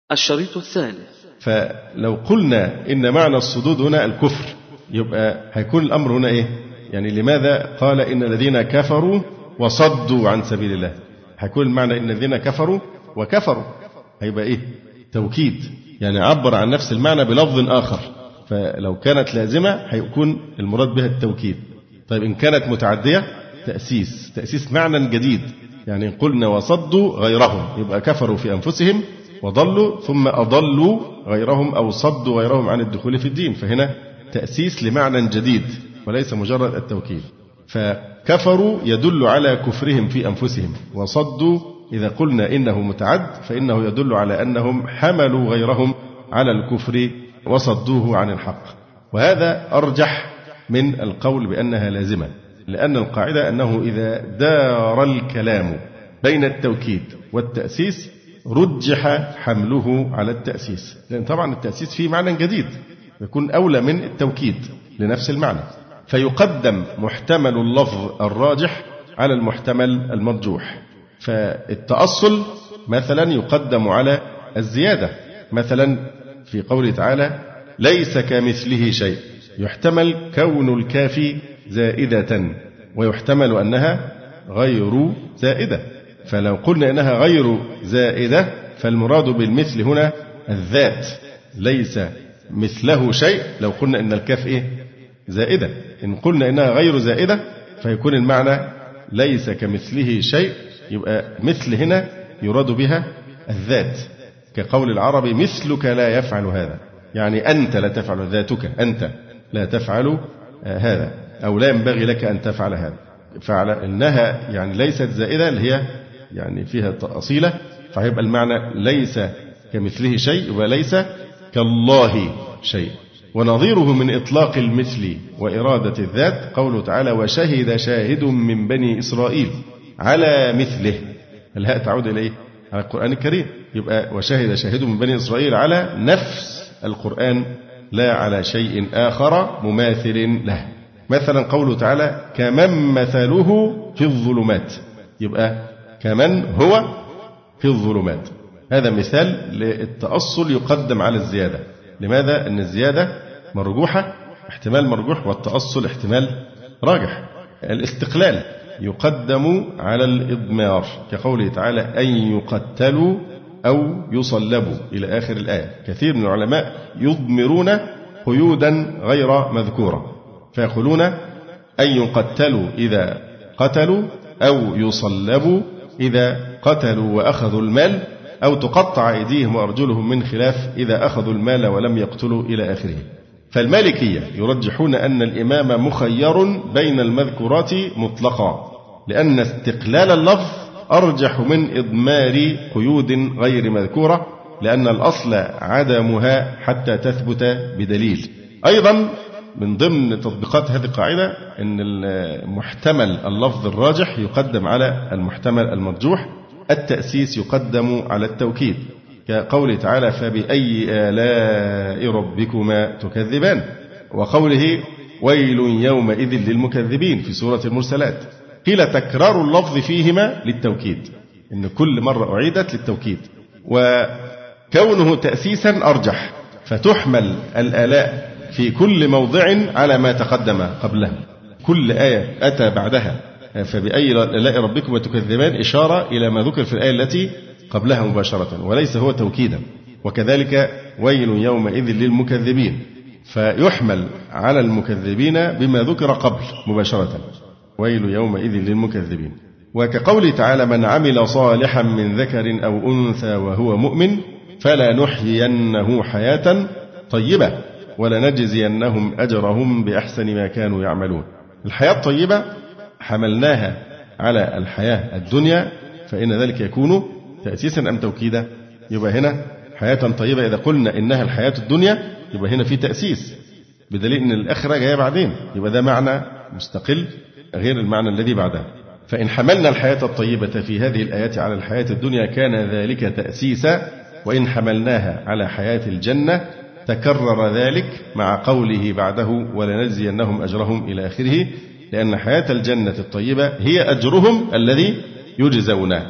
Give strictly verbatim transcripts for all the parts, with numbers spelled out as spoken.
الشريط الثالث. فلو قلنا إن معنى الصدود هنا الكفر، يبقى هيكون الأمر هنا إيه؟ يعني لماذا قال إن الذين كفروا وصدوا عن سبيل الله؟ هيكون المعنى إن الذين كفروا وكفروا، هيبقى إيه؟ توكيد، يعني عبر عن نفس المعنى بلفظ آخر. فلو كانت لازمة هيكون المراد بها التوكيد. طيب إن كانت متعدية تأسيس، تأسيس معنى جديد، يعني قلنا وصدوا غيرهم، يبقى كفروا في أنفسهم وضلوا ثم أضلوا غيرهم أو صدوا غيرهم عن الدخول في الدين، فهنا تأسيس لمعنى جديد وليس مجرد التوكيد. فكفروا يدل على كفرهم في أنفسهم، وصدوا إذا قلنا إنه متعد فإنه يدل على أنهم حملوا غيرهم على الكفر وصدوه عن الحق. وهذا أرجح من القول بأنها لازمة، لأن القاعدة أنه إذا دار الكلام بين التوكيد والتأسيس رجح حمله على التأسيس، لأن طبعا التأسيس فيه معنى جديد يكون أولى من التوكيد لنفس المعنى، فيقدم محتمل اللفظ الراجح على المحتمل المرجوح. فالتأصل مثلا يقدم على الزيادة، مثلا في قوله تعالى ليس كمثله شيء، يحتمل كون الكاف زائدة ويحتمل أنها غير زائدة. فلو قلنا إنها غير زائدة فالمراد بالمثل هنا الذات، ليس مثله شيء لو قلنا إن الكاف إيه؟ زائدة. إن قلنا إنها غير زائدة فيكون المعنى ليس كمثله شيء، يبقى مثل هنا يراد بها الذات، كقول العرب مثلك لا يفعل هذا، يعني أنت لا تفعل، ذاتك أنت لا تفعل هذا، أو لا ينبغي لك أن تفعل هذا. فعلى إنها يعني ليست زائدة اللي هي يعني فيها تأصيلة، فهيبقى المعنى ليس كمثله شيء وليس كالله شيء. ونظيره من إطلاق المثل وإرادة الذات قوله تعالى وشهد شاهد من بني إسرائيل على مثله، الهاء تعود إليه على القرآن الكريم، يبقى وشهد شاهد من بني إسرائيل على نفس القرآن لا على شيء آخر مماثل له. مثلا قوله تعالى كمن مثله في الظلمات، يبقى كمن هو في الظلمات، هذا مثال للتأصل يقدم على الزيادة. لماذا؟ أن الزيادة مرجوحة احتمال مرجوح، والتأصل احتمال راجح. الاستقلال يقدم على الإضمار كقوله تعالى أن يقتلوا أو يصلبوا إلى آخر الآية. كثير من العلماء يضمرون قيودا غير مذكورة فيقولون أن يقتلوا إذا قتلوا أو يصلبوا إذا قتلوا وأخذوا المال، أو تقطع أيديهم وأرجلهم من خلاف إذا أخذوا المال ولم يقتلوا إلى آخره. فالمالكية يرجحون أن الإمام مخير بين المذكورات مطلقا، لأن استقلال اللفظ أرجح من إضمار قيود غير مذكورة، لأن الأصل عدمها حتى تثبت بدليل. أيضا من ضمن تطبيقات هذه القاعدة أن المحتمل اللفظ الراجح يقدم على المحتمل المرجوح، التأسيس يقدم على التوكيد كقوله تعالى فبأي آلاء ربكما تكذبان، وقوله ويل يومئذ للمكذبين في سورة المرسلات. قيل تكرار اللفظ فيهما للتوكيد، إن كل مرة أعيدت للتوكيد، وكونه تأسيسا أرجح، فتحمل الآلاء في كل موضع على ما تقدم قبله. كل آية أتى بعدها فبأي آلاء ربكما تكذبان إشارة إلى ما ذكر في الآية التي قبلها مباشرة، وليس هو توكيدا. وكذلك ويل يومئذ للمكذبين، فيحمل على المكذبين بما ذكر قبل مباشرة، ويل يومئذ للمكذبين. وكقوله تعالى من عمل صالحا من ذكر أو أنثى وهو مؤمن فلنحيينه حياة طيبة ولنجزينهم أجرهم بأحسن ما كانوا يعملون. الحياة الطيبة حملناها على الحياة الدنيا، فإن ذلك يكون تأسيسا أم توكيدا؟ يبقى هنا حياة طيبة إذا قلنا إنها الحياة الدنيا يبقى هنا في تأسيس، بدليل أن الآخرة جاية بعدين، يبقى ده معنى مستقل غير المعنى الذي بعدها. فإن حملنا الحياة الطيبة في هذه الآيات على الحياة الدنيا كان ذلك تأسيسا، وإن حملناها على حياة الجنة تكرر ذلك مع قوله بعده ولنجزينهم أجرهم إلى آخره، لأن حياة الجنة الطيبة هي أجرهم الذي يجزونه.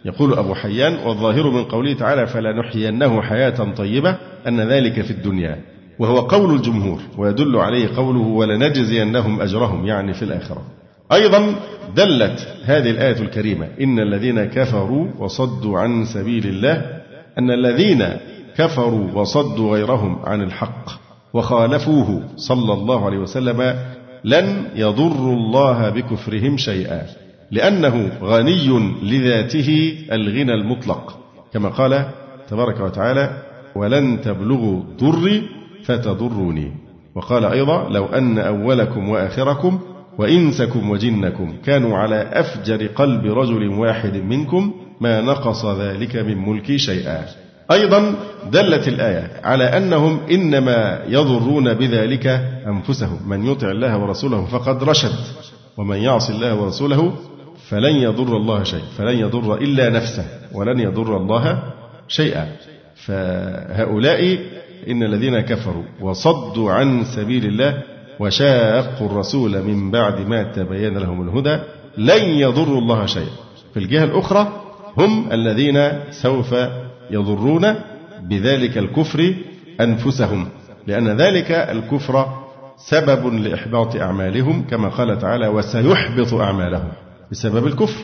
يقول أبو حيان: والظاهر من قوله تعالى فلنحيينه حياة طيبة أن ذلك في الدنيا، وهو قول الجمهور، ويدل عليه قوله ولنجزينهم أجرهم، يعني في الآخرة. أيضا دلت هذه الآية الكريمة إن الذين كفروا وصدوا عن سبيل الله، أن الذين كفروا وصدوا غيرهم عن الحق وخالفوه صلى الله عليه وسلم لن يضروا الله بكفرهم شيئا، لأنه غني لذاته الغنى المطلق، كما قال تبارك وتعالى: ولن تبلغوا ضري فتضروني. وقال أيضا: لو أن أولكم وآخركم وإنسكم وجنكم كانوا على أفجر قلب رجل واحد منكم ما نقص ذلك من ملكي شيئا. أيضا دلت الآية على أنهم إنما يضرون بذلك أنفسهم، من يطع الله ورسوله فقد رشد، ومن يعص الله ورسوله فلن يضر الله شيء، فلن يضر إلا نفسه ولن يضر الله شيئا. فهؤلاء إن الذين كفروا وصدوا عن سبيل الله وشاقوا الرسول من بعد ما تبين لهم الهدى لن يضروا الله شيئا. في الجهة الأخرى هم الذين سوف يضرون بذلك الكفر أنفسهم، لأن ذلك الكفر سبب لإحباط أعمالهم، كما قال تعالى: وسيحبط أعمالهم بسبب الكفر.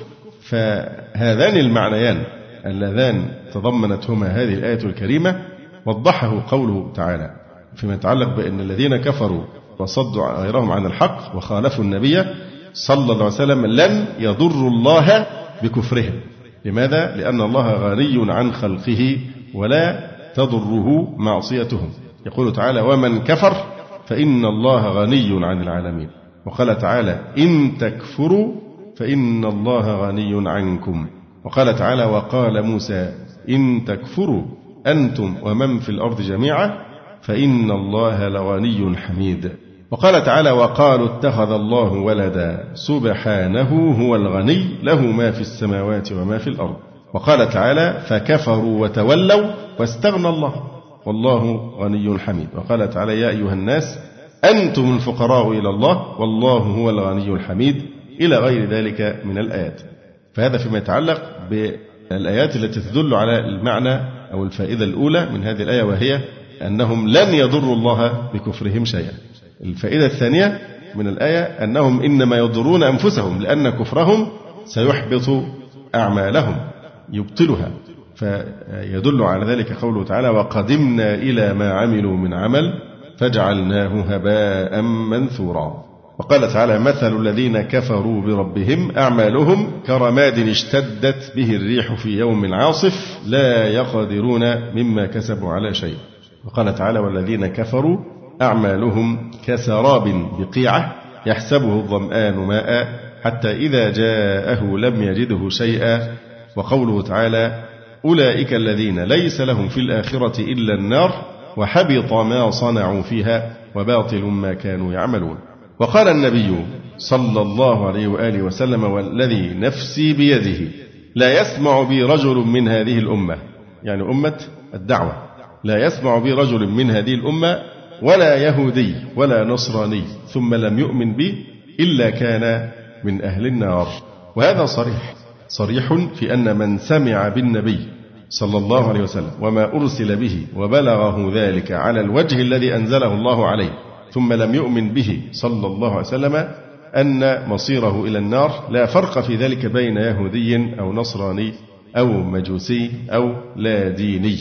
فهذان المعنيان اللذان تضمنتهما هذه الآية الكريمة وضحه قوله تعالى فيما يتعلق بأن الذين كفروا وصدوا غيرهم عن الحق وخالفوا النبي صلى الله عليه وسلم لن يضروا الله بكفرهم. لماذا؟ لأن الله غني عن خلقه ولا تضره معصيتهم. يقول تعالى: ومن كفر فإن الله غني عن العالمين. وقال تعالى: إن تكفروا فإن الله غني عنكم. وقال تعالى: وقال موسى: إن تكفروا أنتم ومن في الأرض جميعا فإن الله لغني حميد. وقال تعالى: وقالوا اتخذ الله ولدا سبحانه هو الغني له ما في السماوات وما في الأرض. وقال تعالى: فكفروا وتولوا واستغنى الله والله غني حميد. وقال تعالى: يا أيها الناس أنتم الفقراء إلى الله والله هو الغني الحميد، إلى غير ذلك من الآيات. فهذا فيما يتعلق بالآيات التي تدل على المعنى أو الفائدة الأولى من هذه الآية، وهي أنهم لن يضروا الله بكفرهم شيئا. الفائدة الثانية من الآية أنهم إنما يضرون أنفسهم، لأن كفرهم سيحبط أعمالهم يبطلها. فيدل على ذلك قوله تعالى: وقدمنا إلى ما عملوا من عمل فجعلناه هباء منثورا. وقال تعالى: مثل الذين كفروا بربهم أعمالهم كرماد اشتدت به الريح في يوم عاصف لا يقدرون مما كسبوا على شيء. وقال تعالى: والذين كفروا أعمالهم كسراب بقيعة يحسبه الظمآن ماء حتى إذا جاءه لم يجده شيئا. وقوله تعالى: أولئك الذين ليس لهم في الآخرة إلا النار وحبط ما صنعوا فيها وباطل ما كانوا يعملون. وقال النبي صلى الله عليه وآله وسلم: والذي نفسي بيده لا يسمع بي رجل من هذه الأمة، يعني أمة الدعوة، لا يسمع بي رجل من هذه الأمة ولا يهودي ولا نصراني ثم لم يؤمن بي إلا كان من أهل النار. وهذا صريح صريح في أن من سمع بالنبي صلى الله عليه وسلم وما أرسل به وبلغه ذلك على الوجه الذي أنزله الله عليه ثم لم يؤمن به صلى الله عليه وسلم أن مصيره إلى النار، لا فرق في ذلك بين يهودي أو نصراني أو مجوسي أو لا ديني.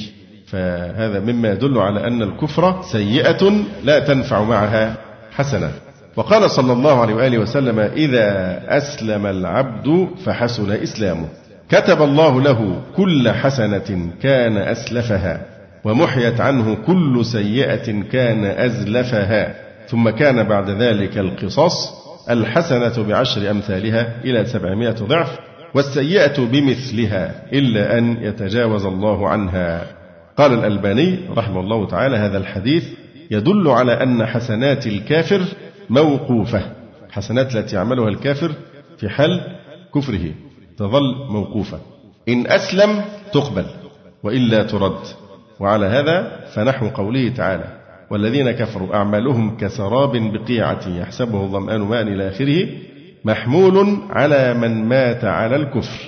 فهذا مما يدل على أن الكفر سيئة لا تنفع معها حسنة. وقال صلى الله عليه وآله وسلم: إذا أسلم العبد فحسن إسلامه كتب الله له كل حسنة كان أسلفها ومحيت عنه كل سيئة كان أزلفها، ثم كان بعد ذلك القصاص، الحسنة بعشر أمثالها إلى سبعمائة ضعف والسيئة بمثلها إلا أن يتجاوز الله عنها. قال الألباني رحمه الله تعالى: هذا الحديث يدل على أن حسنات الكافر موقوفة، حسنات التي يعملها الكافر في حال كفره تظل موقوفة، إن أسلم تقبل وإلا ترد. وعلى هذا فنحو قوله تعالى: والذين كفروا أعمالهم كسراب بقيعة يحسبه الظمآن ماء إلى آخره، محمول على من مات على الكفر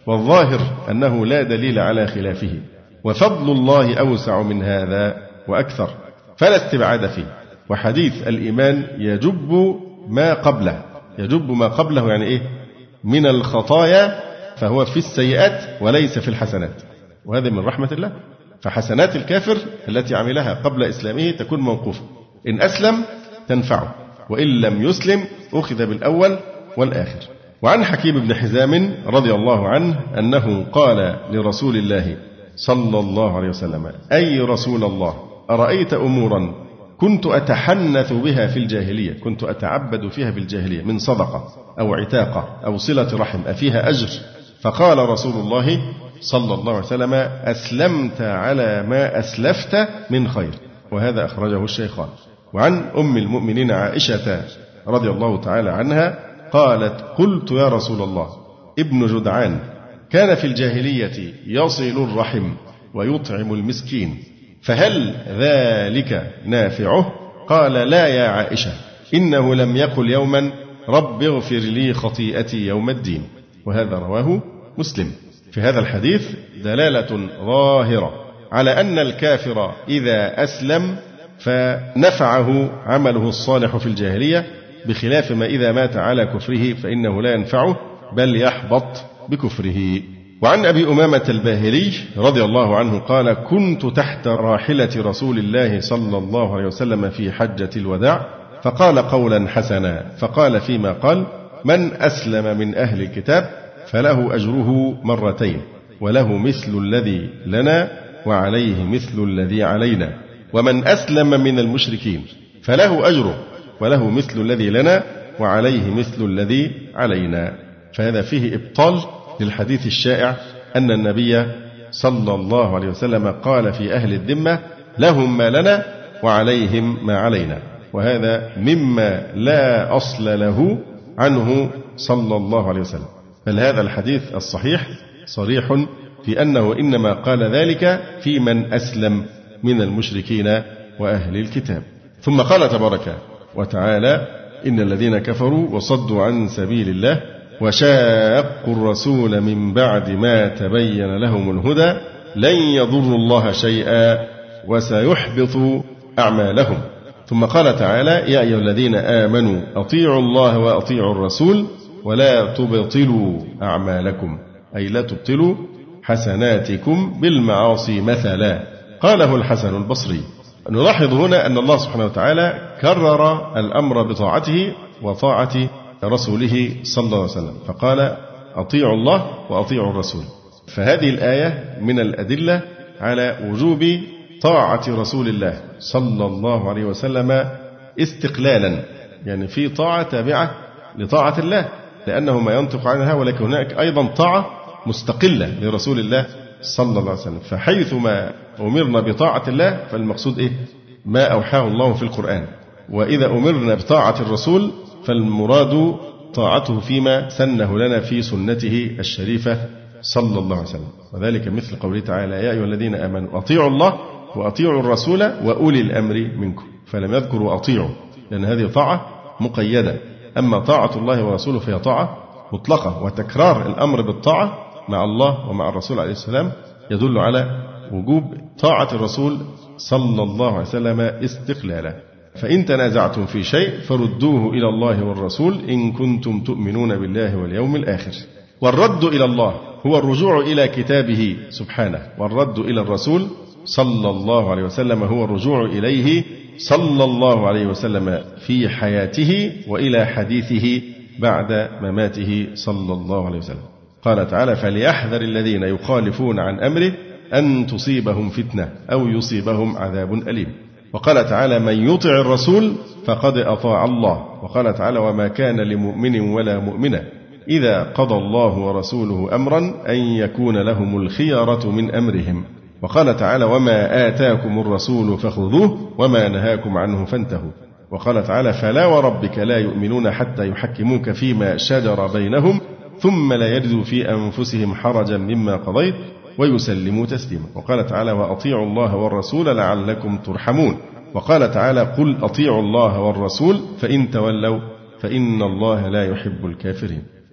والظاهر أنه لا دليل على خلافه، وفضل الله أوسع من هذا وأكثر، فلا استبعاد فيه. وحديث الإيمان يجب ما قبله، يجب ما قبله يعني إيه؟ من الخطايا، فهو في السيئات وليس في الحسنات، وهذا من رحمة الله. فحسنات الكافر التي عملها قبل إسلامه تكون موقوفة، إن أسلم تنفعه، وإن لم يسلم أخذ بالأول والآخر. وعن حكيم بن حزام رضي الله عنه أنه قال لرسول الله صلى الله عليه وسلم: أي رسول الله، أرأيت أمورا كنت أتحنث بها في الجاهلية، كنت أتعبد فيها بالجاهلية، من صدقة أو عتاقة أو صلة رحم، أفيها أجر؟ فقال رسول الله صلى الله عليه وسلم: أسلمت على ما أسلفت من خير. وهذا أخرجه الشيخان. وعن أم المؤمنين عائشة رضي الله تعالى عنها قالت: قلت يا رسول الله، ابن جدعان كان في الجاهلية يصل الرحم ويطعم المسكين، فهل ذلك نافعه؟ قال: لا يا عائشة، إنه لم يقل يوما رب اغفر لي خطيئتي يوم الدين. وهذا رواه مسلم. في هذا الحديث دلالة ظاهرة على أن الكافر إذا أسلم فنفعه عمله الصالح في الجاهلية، بخلاف ما إذا مات على كفره فإنه لا ينفعه بل يحبط بكفره. وعن أبي أمامة الباهلي رضي الله عنه قال: كنت تحت راحلة رسول الله صلى الله عليه وسلم في حجة الوداع، فقال قولا حسنا، فقال فيما قال: من أسلم من أهل الكتاب فله أجره مرتين، وله مثل الذي لنا وعليه مثل الذي علينا، ومن أسلم من المشركين فله أجره وله مثل الذي لنا وعليه مثل الذي علينا. فهذا فيه إبطال للحديث الشائع أن النبي صلى الله عليه وسلم قال في أهل الذمة: لهم ما لنا وعليهم ما علينا، وهذا مما لا أصل له عنه صلى الله عليه وسلم. بل هذا الحديث الصحيح صريح في أنه إنما قال ذلك في من أسلم من المشركين وأهل الكتاب. ثم قال تبارك وتعالى: إن الذين كفروا وصدوا عن سبيل الله وشاقوا الرسول من بعد ما تبين لهم الهدى لن يضروا الله شيئا وسيحبط أعمالهم. ثم قال تعالى: يا أيها الذين آمنوا أطيعوا الله وأطيعوا الرسول ولا تبطلوا أعمالكم، أي لا تبطلوا حسناتكم بالمعاصي مثلا. قاله الحسن البصري. نلاحظ هنا أن الله سبحانه وتعالى كرر الأمر بطاعته وطاعة رسوله صلى الله عليه وسلم، فقال: أطيعوا الله وأطيعوا الرسول. فهذه الآية من الأدلة على وجوب طاعة رسول الله صلى الله عليه وسلم استقلالا، يعني في طاعة تابعة لطاعة الله لأنه ما ينطق عنها، ولكن هناك أيضا طاعة مستقلة لرسول الله صلى الله عليه وسلم. فحيث ما أمرنا بطاعة الله فالمقصود إيه؟ ما أوحاه الله في القرآن. وإذا أمرنا بطاعة الرسول فالمراد طاعته فيما سنه لنا في سنته الشريفة صلى الله عليه وسلم. وذلك مثل قوله تعالى: يا أيها الذين آمنوا أطيعوا الله وأطيعوا الرسول وأولي الأمر منكم. فلم يذكروا أطيعوا لأن هذه طاعة مقيدة، أما طاعة الله ورسوله فهي طاعة مطلقة. وتكرار الأمر بالطاعة مع الله ومع الرسول عليه السلام يدل على وجوب طاعة الرسول صلى الله عليه وسلم استقلالا. فإن تنازعتم في شيء فردوه إلى الله والرسول إن كنتم تؤمنون بالله واليوم الآخر. والرد إلى الله هو الرجوع إلى كتابه سبحانه، والرد إلى الرسول صلى الله عليه وسلم هو الرجوع إليه صلى الله عليه وسلم في حياته وإلى حديثه بعد مماته صلى الله عليه وسلم. قال تعالى: فليحذر الذين يخالفون عن أمره أن تصيبهم فتنة أو يصيبهم عذاب أليم. وقال تعالى: من يطع الرسول فقد أطاع الله. وقال تعالى: وما كان لمؤمن ولا مؤمنة إذا قضى الله ورسوله أمرا أن يكون لهم الخيرة من أمرهم. وقال تعالى: وما آتاكم الرسول فخذوه وما نهاكم عنه فانتهوا. وقال تعالى: فلا وربك لا يؤمنون حتى يحكموك فيما شجر بينهم ثم لا يجدوا في أنفسهم حرجا مما قضيت ويسلموا تسليما. وقال تعالى: وأطيعوا الله والرسول لعلكم ترحمون. وقال تعالى: قل أطيعوا الله والرسول فإن تولوا فإن الله لا يحب الكافرين.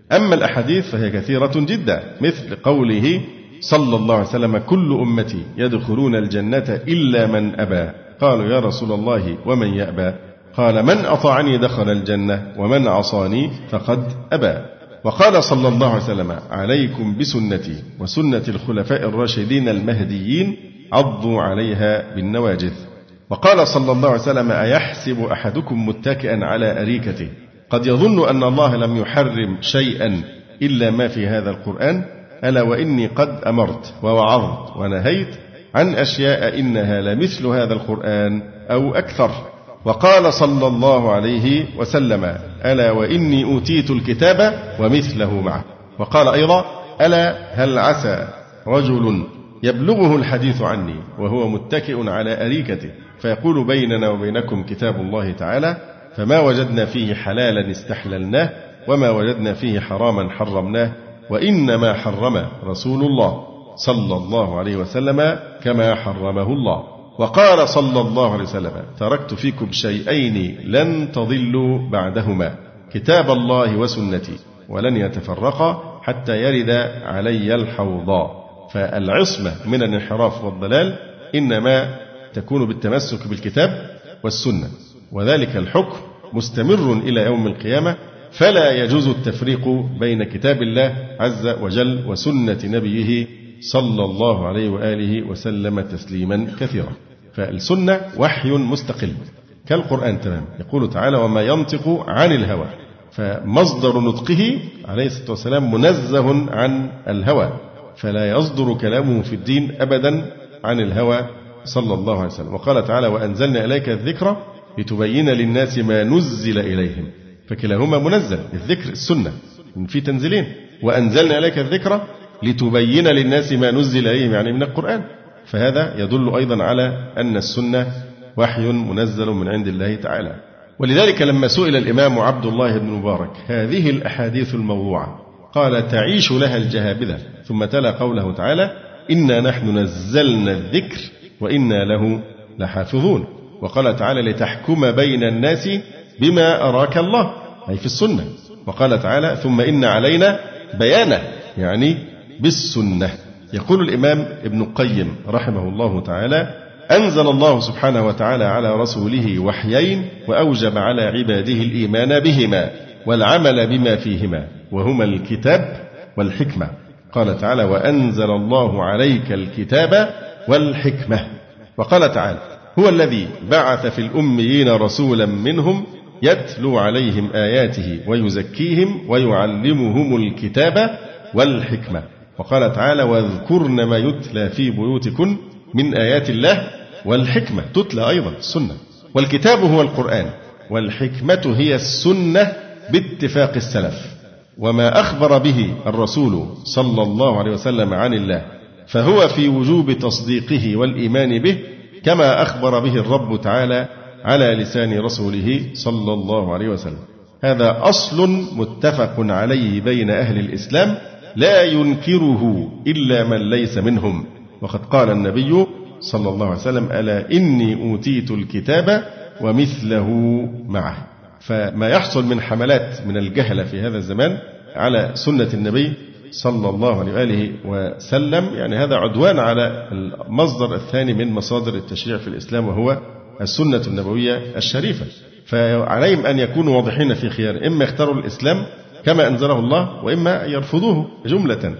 أما الأحاديث فهي كثيرة جدا، مثل قوله صلى الله عليه وسلم: كل أمتي يدخلون الجنة إلا من أبى. قالوا: يا رسول الله ومن يأبى؟ قال: من أطاعني دخل الجنة ومن عصاني فقد أبى. وقال صلى الله عليه وسلم: عليكم بسنتي وسنة الخلفاء الراشدين المهديين عضوا عليها بالنواجذ. وقال صلى الله عليه وسلم: أيحسب أحدكم متكئا على أريكته قد يظن أن الله لم يحرم شيئا إلا ما في هذا القرآن؟ ألا وإني قد أمرت ووعظت ونهيت عن أشياء إنها لمثل هذا القرآن أو أكثر. وقال صلى الله عليه وسلم: ألا وإني أوتيت الكتاب ومثله معه. وقال أيضا: ألا هل عسى رجل يبلغه الحديث عني وهو متكئ على أريكته فيقول: بيننا وبينكم كتاب الله تعالى، فما وجدنا فيه حلالا استحللناه وما وجدنا فيه حراما حرمناه، وإنما حرم رسول الله صلى الله عليه وسلم كما حرمه الله. وقال صلى الله عليه وسلم: تركت فيكم شيئين لن تضلوا بعدهما، كتاب الله وسنتي، ولن يتفرقا حتى يرد علي الحوض. فالعصمة من الانحراف والضلال إنما تكون بالتمسك بالكتاب والسنة، وذلك الحكم مستمر إلى يوم القيامة، فلا يجوز التفريق بين كتاب الله عز وجل وسنة نبيه صلى الله عليه وآله وسلم تسليما كثيرا. فالسنة وحي مستقل كالقرآن تمام. يقول تعالى: وما ينطق عن الهوى، فمصدر نطقه عليه الصلاة والسلام منزه عن الهوى، فلا يصدر كلامه في الدين أبدا عن الهوى صلى الله عليه وسلم. وقال تعالى: وأنزلنا إليك الذكر لتبين للناس ما نزل إليهم، فكلاهما منزل. الذكر السنة في تنزيلين، وأنزلنا إليك الذكر لتبين للناس ما نزل إليهم يعني من القرآن، فهذا يدل أيضا على أن السنة وحي منزل من عند الله تعالى. ولذلك لما سئل الإمام عبد الله بن مبارك: هذه الأحاديث الموضوعة، قال: تعيش لها الجهابذة. ثم تلا قوله تعالى: إنا نحن نزلنا الذكر وإنا له لحافظون. وقال تعالى: لتحكم بين الناس بما أراك الله، أي في السنة. وقال تعالى: ثم إن علينا بيانه، يعني بالسنة. يقول الإمام ابن القيم رحمه الله تعالى: أنزل الله سبحانه وتعالى على رسوله وحيين، وأوجب على عباده الإيمان بهما والعمل بما فيهما، وهما الكتاب والحكمة. قال تعالى: وأنزل الله عليك الكتاب والحكمة. وقال تعالى: هو الذي بعث في الأميين رسولا منهم يتلو عليهم آياته ويزكيهم ويعلمهم الكتاب والحكمة. وقال تعالى: واذكرن ما يتلى في بيوتكن من آيات الله والحكمة، تتلى أيضا السنة. والكتاب هو القرآن، والحكمة هي السنة باتفاق السلف. وما أخبر به الرسول صلى الله عليه وسلم عن الله فهو في وجوب تصديقه والإيمان به، كما أخبر به الرب تعالى على لسان رسوله صلى الله عليه وسلم. هذا أصل متفق عليه بين أهل الإسلام لا ينكره إلا من ليس منهم. وقد قال النبي صلى الله عليه وسلم: ألا إني أوتيت الكتاب ومثله معه. فما يحصل من حملات من الجهلة في هذا الزمان على سنة النبي صلى الله عليه وآله وسلم، يعني هذا عدوان على المصدر الثاني من مصادر التشريع في الإسلام، وهو السنة النبوية الشريفة. فعليهم أن يكونوا واضحين في خيار، إما يختاروا الإسلام كما أنزله الله، وإما يرفضوه جملة.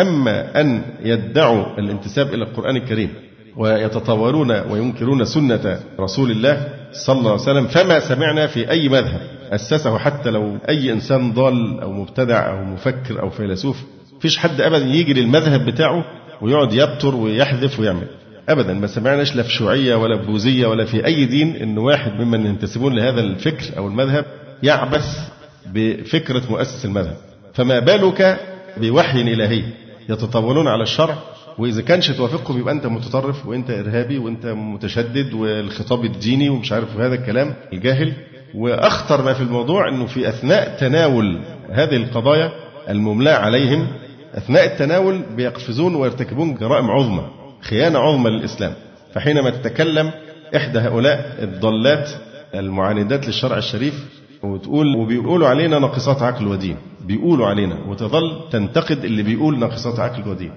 أما أن يدعوا الانتساب إلى القرآن الكريم ويتطورون وينكرون سنة رسول الله صلى الله عليه وسلم، فما سمعنا في أي مذهب أسسه، حتى لو أي إنسان ضال أو مبتدع أو مفكر أو فيلسوف، فيش حد أبدا يجي للمذهب بتاعه ويقعد يبتر ويحذف ويعمل أبدا. ما سمعناش لا في شيوعية ولا بوذية ولا في أي دين إن واحد ممن ينتسبون لهذا الفكر أو المذهب يعبث بفكرة مؤسس المذهب. فما بالك بوحي إلهي يتطاولون على الشرع، وإذا كانش توافقهم يبقى أنت متطرف وأنت إرهابي وأنت متشدد والخطاب الديني ومش عارف هذا الكلام الجاهل. وأخطر ما في الموضوع أنه في أثناء تناول هذه القضايا المملاة عليهم، أثناء التناول بيقفزون ويرتكبون جرائم عظمى، خيانة عظمى للإسلام. فحينما تتكلم إحدى هؤلاء الضالات المعاندات للشرع الشريف وتقول وبيقولوا علينا ناقصات عقل ودين، بيقولوا علينا، وتظل تنتقد اللي بيقول ناقصات عقل ودين.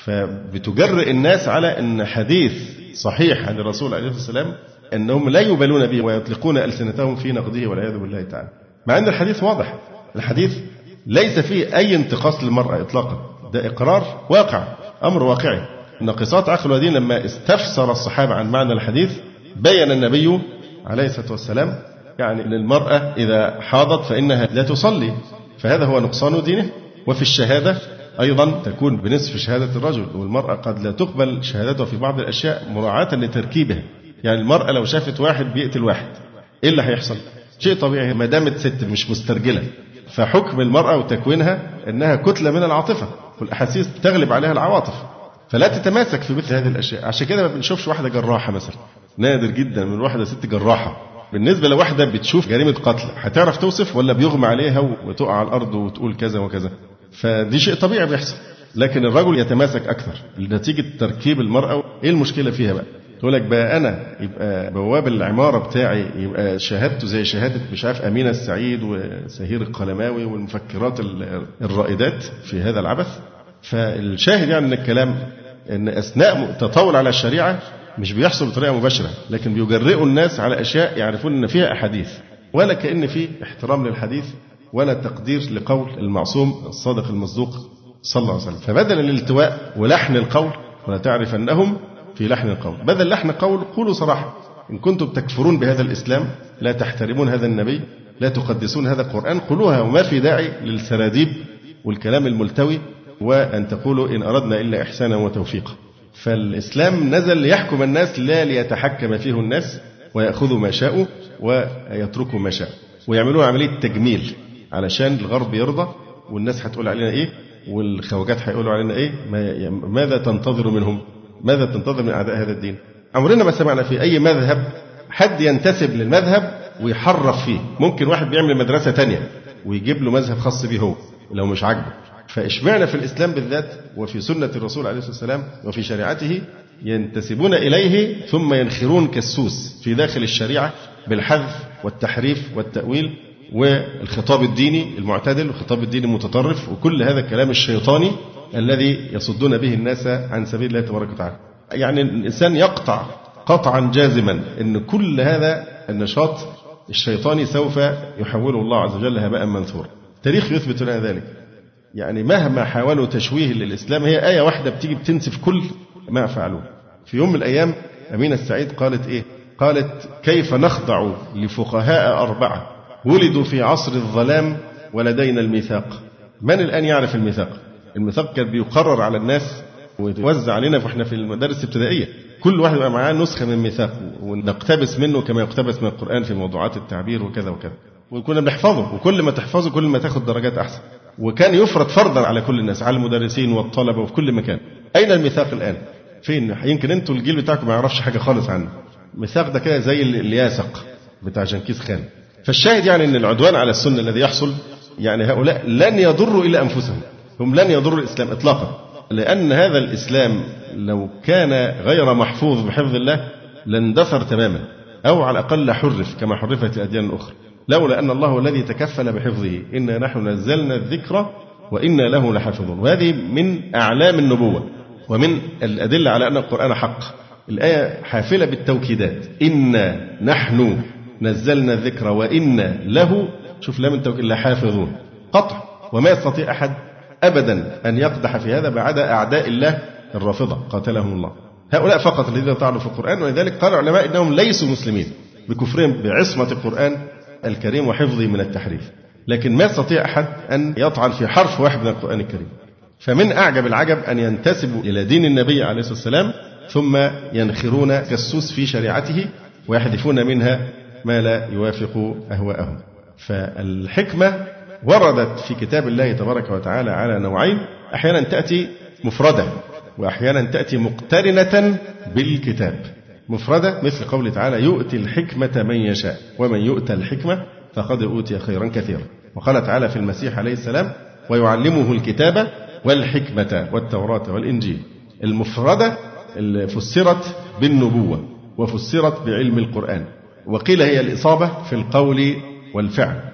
فبتجرئ الناس على أن حديث صحيح عن الرسول عليه الصلاة والسلام أنهم لا يبالون به ويطلقون ألسنتهم في نقده والعياذ بالله تعالى، مع أن الحديث واضح. الحديث ليس فيه أي انتقاص للمرأة إطلاقا، ده إقرار واقع، أمر واقعي. ناقصات عقل ودين لما استفسر الصحابة عن معنى الحديث بين النبي عليه الصلاة والسلام يعني للمرأة إذا حاضت فإنها لا تصلي، فهذا هو نقصان دينه. وفي الشهادة أيضا تكون بنصف شهادة الرجل، والمرأة قد لا تقبل شهادته في بعض الأشياء مراعاة لتركيبها. يعني المرأة لو شافت واحد بيقتل واحد إيه اللي هيحصل؟ شيء طبيعي ما دامت ست مش مسترجلة، فحكم المرأة وتكوينها أنها كتلة من العاطفة والأحاسيس تغلب عليها العواطف، فلا تتماسك في مثل هذه الأشياء. عشان كده ما بنشوفش واحدة جراحة مثلا، نادر جدا من واحدة ست جراحة. بالنسبة لواحدة بتشوف جريمة قتل هتعرف توصف ولا بيغمى عليها وتقع على الأرض وتقول كذا وكذا؟ فدي شيء طبيعي بيحصل. لكن الرجل يتماسك أكثر لنتيجة تركيب المرأة. إيه المشكلة فيها بقى؟ تقول لك بقى أنا يبقى بواب العمارة بتاعي يبقى شهادته زي شهادة مش عارف أمينة السعيد وسهير القلماوي والمفكرات الرائدات في هذا العبث. فالشاهد يعني من الكلام أن أثناء تطاول على الشريعة مش بيحصل بطريقة مباشرة، لكن بيجرئوا الناس على أشياء يعرفون أن فيها أحاديث، ولا كأن فيه احترام للحديث ولا تقدير لقول المعصوم الصادق المصدوق صلى الله عليه وسلم. فبدل الالتواء ولحن القول ولا تعرف أنهم في لحن القول، بدل لحن القول قولوا صراحة إن كنتم تكفرون بهذا الإسلام، لا تحترمون هذا النبي، لا تقدسون هذا القرآن، قولوها، وما في داعي للسراديب والكلام الملتوي وأن تقولوا إن أردنا إلا إحسانا وتوفيقا. فالإسلام نزل ليحكم الناس لا ليتحكم فيه الناس ويأخذوا ما شاءوا ويتركوا ما شاءوا ويعملوا عملية تجميل علشان الغرب يرضى، والناس هتقول علينا إيه والخواجات هيقولوا علينا إيه. ماذا تنتظر منهم؟ ماذا تنتظر من أعداء هذا الدين؟ عمرنا ما سمعنا في أي مذهب حد ينتسب للمذهب ويحرف فيه. ممكن واحد بيعمل مدرسة تانية ويجيب له مذهب خاص به هو لو مش عاجبه. فإشمعنا في الإسلام بالذات وفي سنة الرسول عليه الصلاة والسلام وفي شريعته ينتسبون إليه ثم ينخرون كالسوس في داخل الشريعة بالحذف والتحريف والتأويل والخطاب الديني المعتدل والخطاب الديني المتطرف وكل هذا الكلام الشيطاني الذي يصدون به الناس عن سبيل الله تبارك وتعالى. يعني الإنسان يقطع قطعا جازما أن كل هذا النشاط الشيطاني سوف يحوله الله عز وجل هباء منثورا. التاريخ يثبت لنا ذلك. يعني مهما حاولوا تشويه للإسلام هي آية واحدة بتيجي بتنسف كل ما فعلوه. في يوم من الأيام أمينة السعيد قالت إيه؟ قالت كيف نخضع لفقهاء أربعة ولدوا في عصر الظلام ولدينا الميثاق. من الآن يعرف الميثاق؟ الميثاق كان بيقرر على الناس ويتوزع علينا فإحنا في المدارس الابتدائية، كل واحد يبقى معاه نسخة من الميثاق ونقتبس منه كما يقتبس من القرآن في موضوعات التعبير وكذا وكذا، وكنا بنحفظه، وكل ما تحفظه كل ما تاخد درجات أحسن. وكان يفرض فرضا على كل الناس، على المدرسين والطلبة وفي كل مكان. أين الميثاق الآن؟ فين؟ يمكن أنتوا الجيل بتاعكم ما يعرفش حاجة خالص عنه. الميثاق ده كده زي الياسق بتاع جنكيز خان. فالشاهد يعني أن العدوان على السنة الذي يحصل يعني هؤلاء لن يضروا إلا أنفسهم، هم لن يضروا الإسلام إطلاقا، لأن هذا الإسلام لو كان غير محفوظ بحفظ الله لاندثر تماما، أو على الأقل حرف كما حرفت الأديان الأخرى، لولا أن الله الذي تكفل بحفظه إنا نحن نزلنا الذكر وإنا له لحافظون. وهذه من أعلام النبوة ومن الأدلة على أن القرآن حق. الآية حافلة بالتوكيدات، إنا نحن نزلنا الذكر وإنا له، شوف لام التوكيد، لحافظون قطع. وما يستطيع أحد أبدا أن يقدح في هذا بعد أعداء الله الرافضة قاتلهم الله. هؤلاء فقط الذين طعنوا في القرآن، ولذلك قال العلماء إنهم ليسوا مسلمين بكفرهم بعصمة القرآن الكريم وحفظه من التحريف، لكن ما يستطيع أحد أن يطعن في حرف واحد من القرآن الكريم. فمن أعجب العجب أن ينتسبوا إلى دين النبي عليه الصلاة والسلام ثم ينخرون كالسوس في شريعته ويحذفون منها ما لا يوافق أهواءهم. فالحكمة وردت في كتاب الله تبارك وتعالى على نوعين، أحيانا تأتي مفردة وأحيانا تأتي مقترنة بالكتاب. مفردة مثل قوله تعالى يؤتي الحكمة من يشاء ومن يؤتى الحكمة فقد أوتي خيرا كثيرا. وقال تعالى في المسيح عليه السلام ويعلمه الكتاب والحكمة والتوراة والإنجيل. المفردة اللي فسرت بالنبوة وفسرت بعلم القرآن، وقيل هي الإصابة في القول والفعل،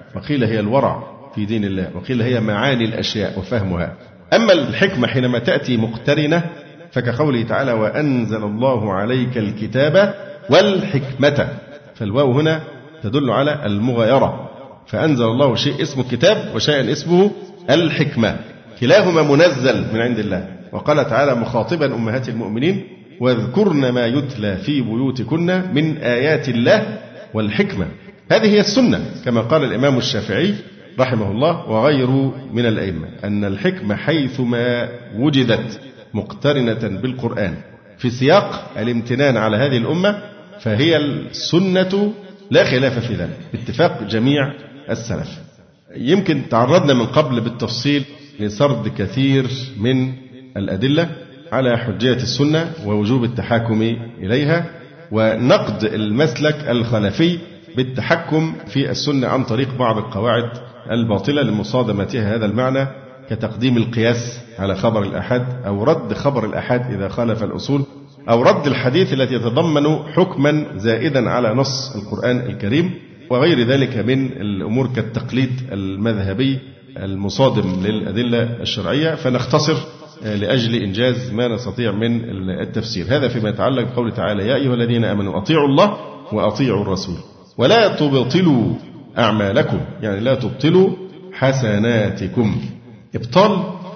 وقيل هي الورع في دين الله، وقيل هي معاني الأشياء وفهمها. أما الحكمة حينما تأتي مقترنة فكقوله تعالى وأنزل الله عليك الكتاب والحكمة، فالواو هنا تدل على المغايرة، فأنزل الله شيء اسمه الكتاب وشيء اسمه الحكمة، كلاهما منزل من عند الله. وقال تعالى مخاطبا أمهات المؤمنين واذكرن ما يتلى في بيوتكن من آيات الله والحكمة. هذه هي السنة كما قال الإمام الشافعي رحمه الله وغيره من الأئمة، أن الحكمة حيثما وجدت مقترنة بالقرآن في سياق الامتنان على هذه الأمة فهي السنة لا خلاف في ذلك باتفاق جميع السلف. يمكن تعرضنا من قبل بالتفصيل لسرد كثير من الأدلة على حجية السنة ووجوب التحاكم إليها ونقد المسلك الخلفي بالتحكم في السنة عن طريق بعض القواعد الباطلة لمصادمتها هذا المعنى، كتقديم القياس على خبر الأحاد أو رد خبر الأحاد إذا خالف الأصول، أو رد الحديث التي يتضمن حكما زائدا على نص القرآن الكريم، وغير ذلك من الأمور كالتقليد المذهبي المصادم للأدلة الشرعية. فنختصر لأجل إنجاز ما نستطيع من التفسير. هذا فيما يتعلق بقوله تعالى يا أيها الذين آمنوا أطيعوا الله وأطيعوا الرسول ولا تبطلوا أعمالكم، يعني لا تبطلوا حسناتكم. إبطال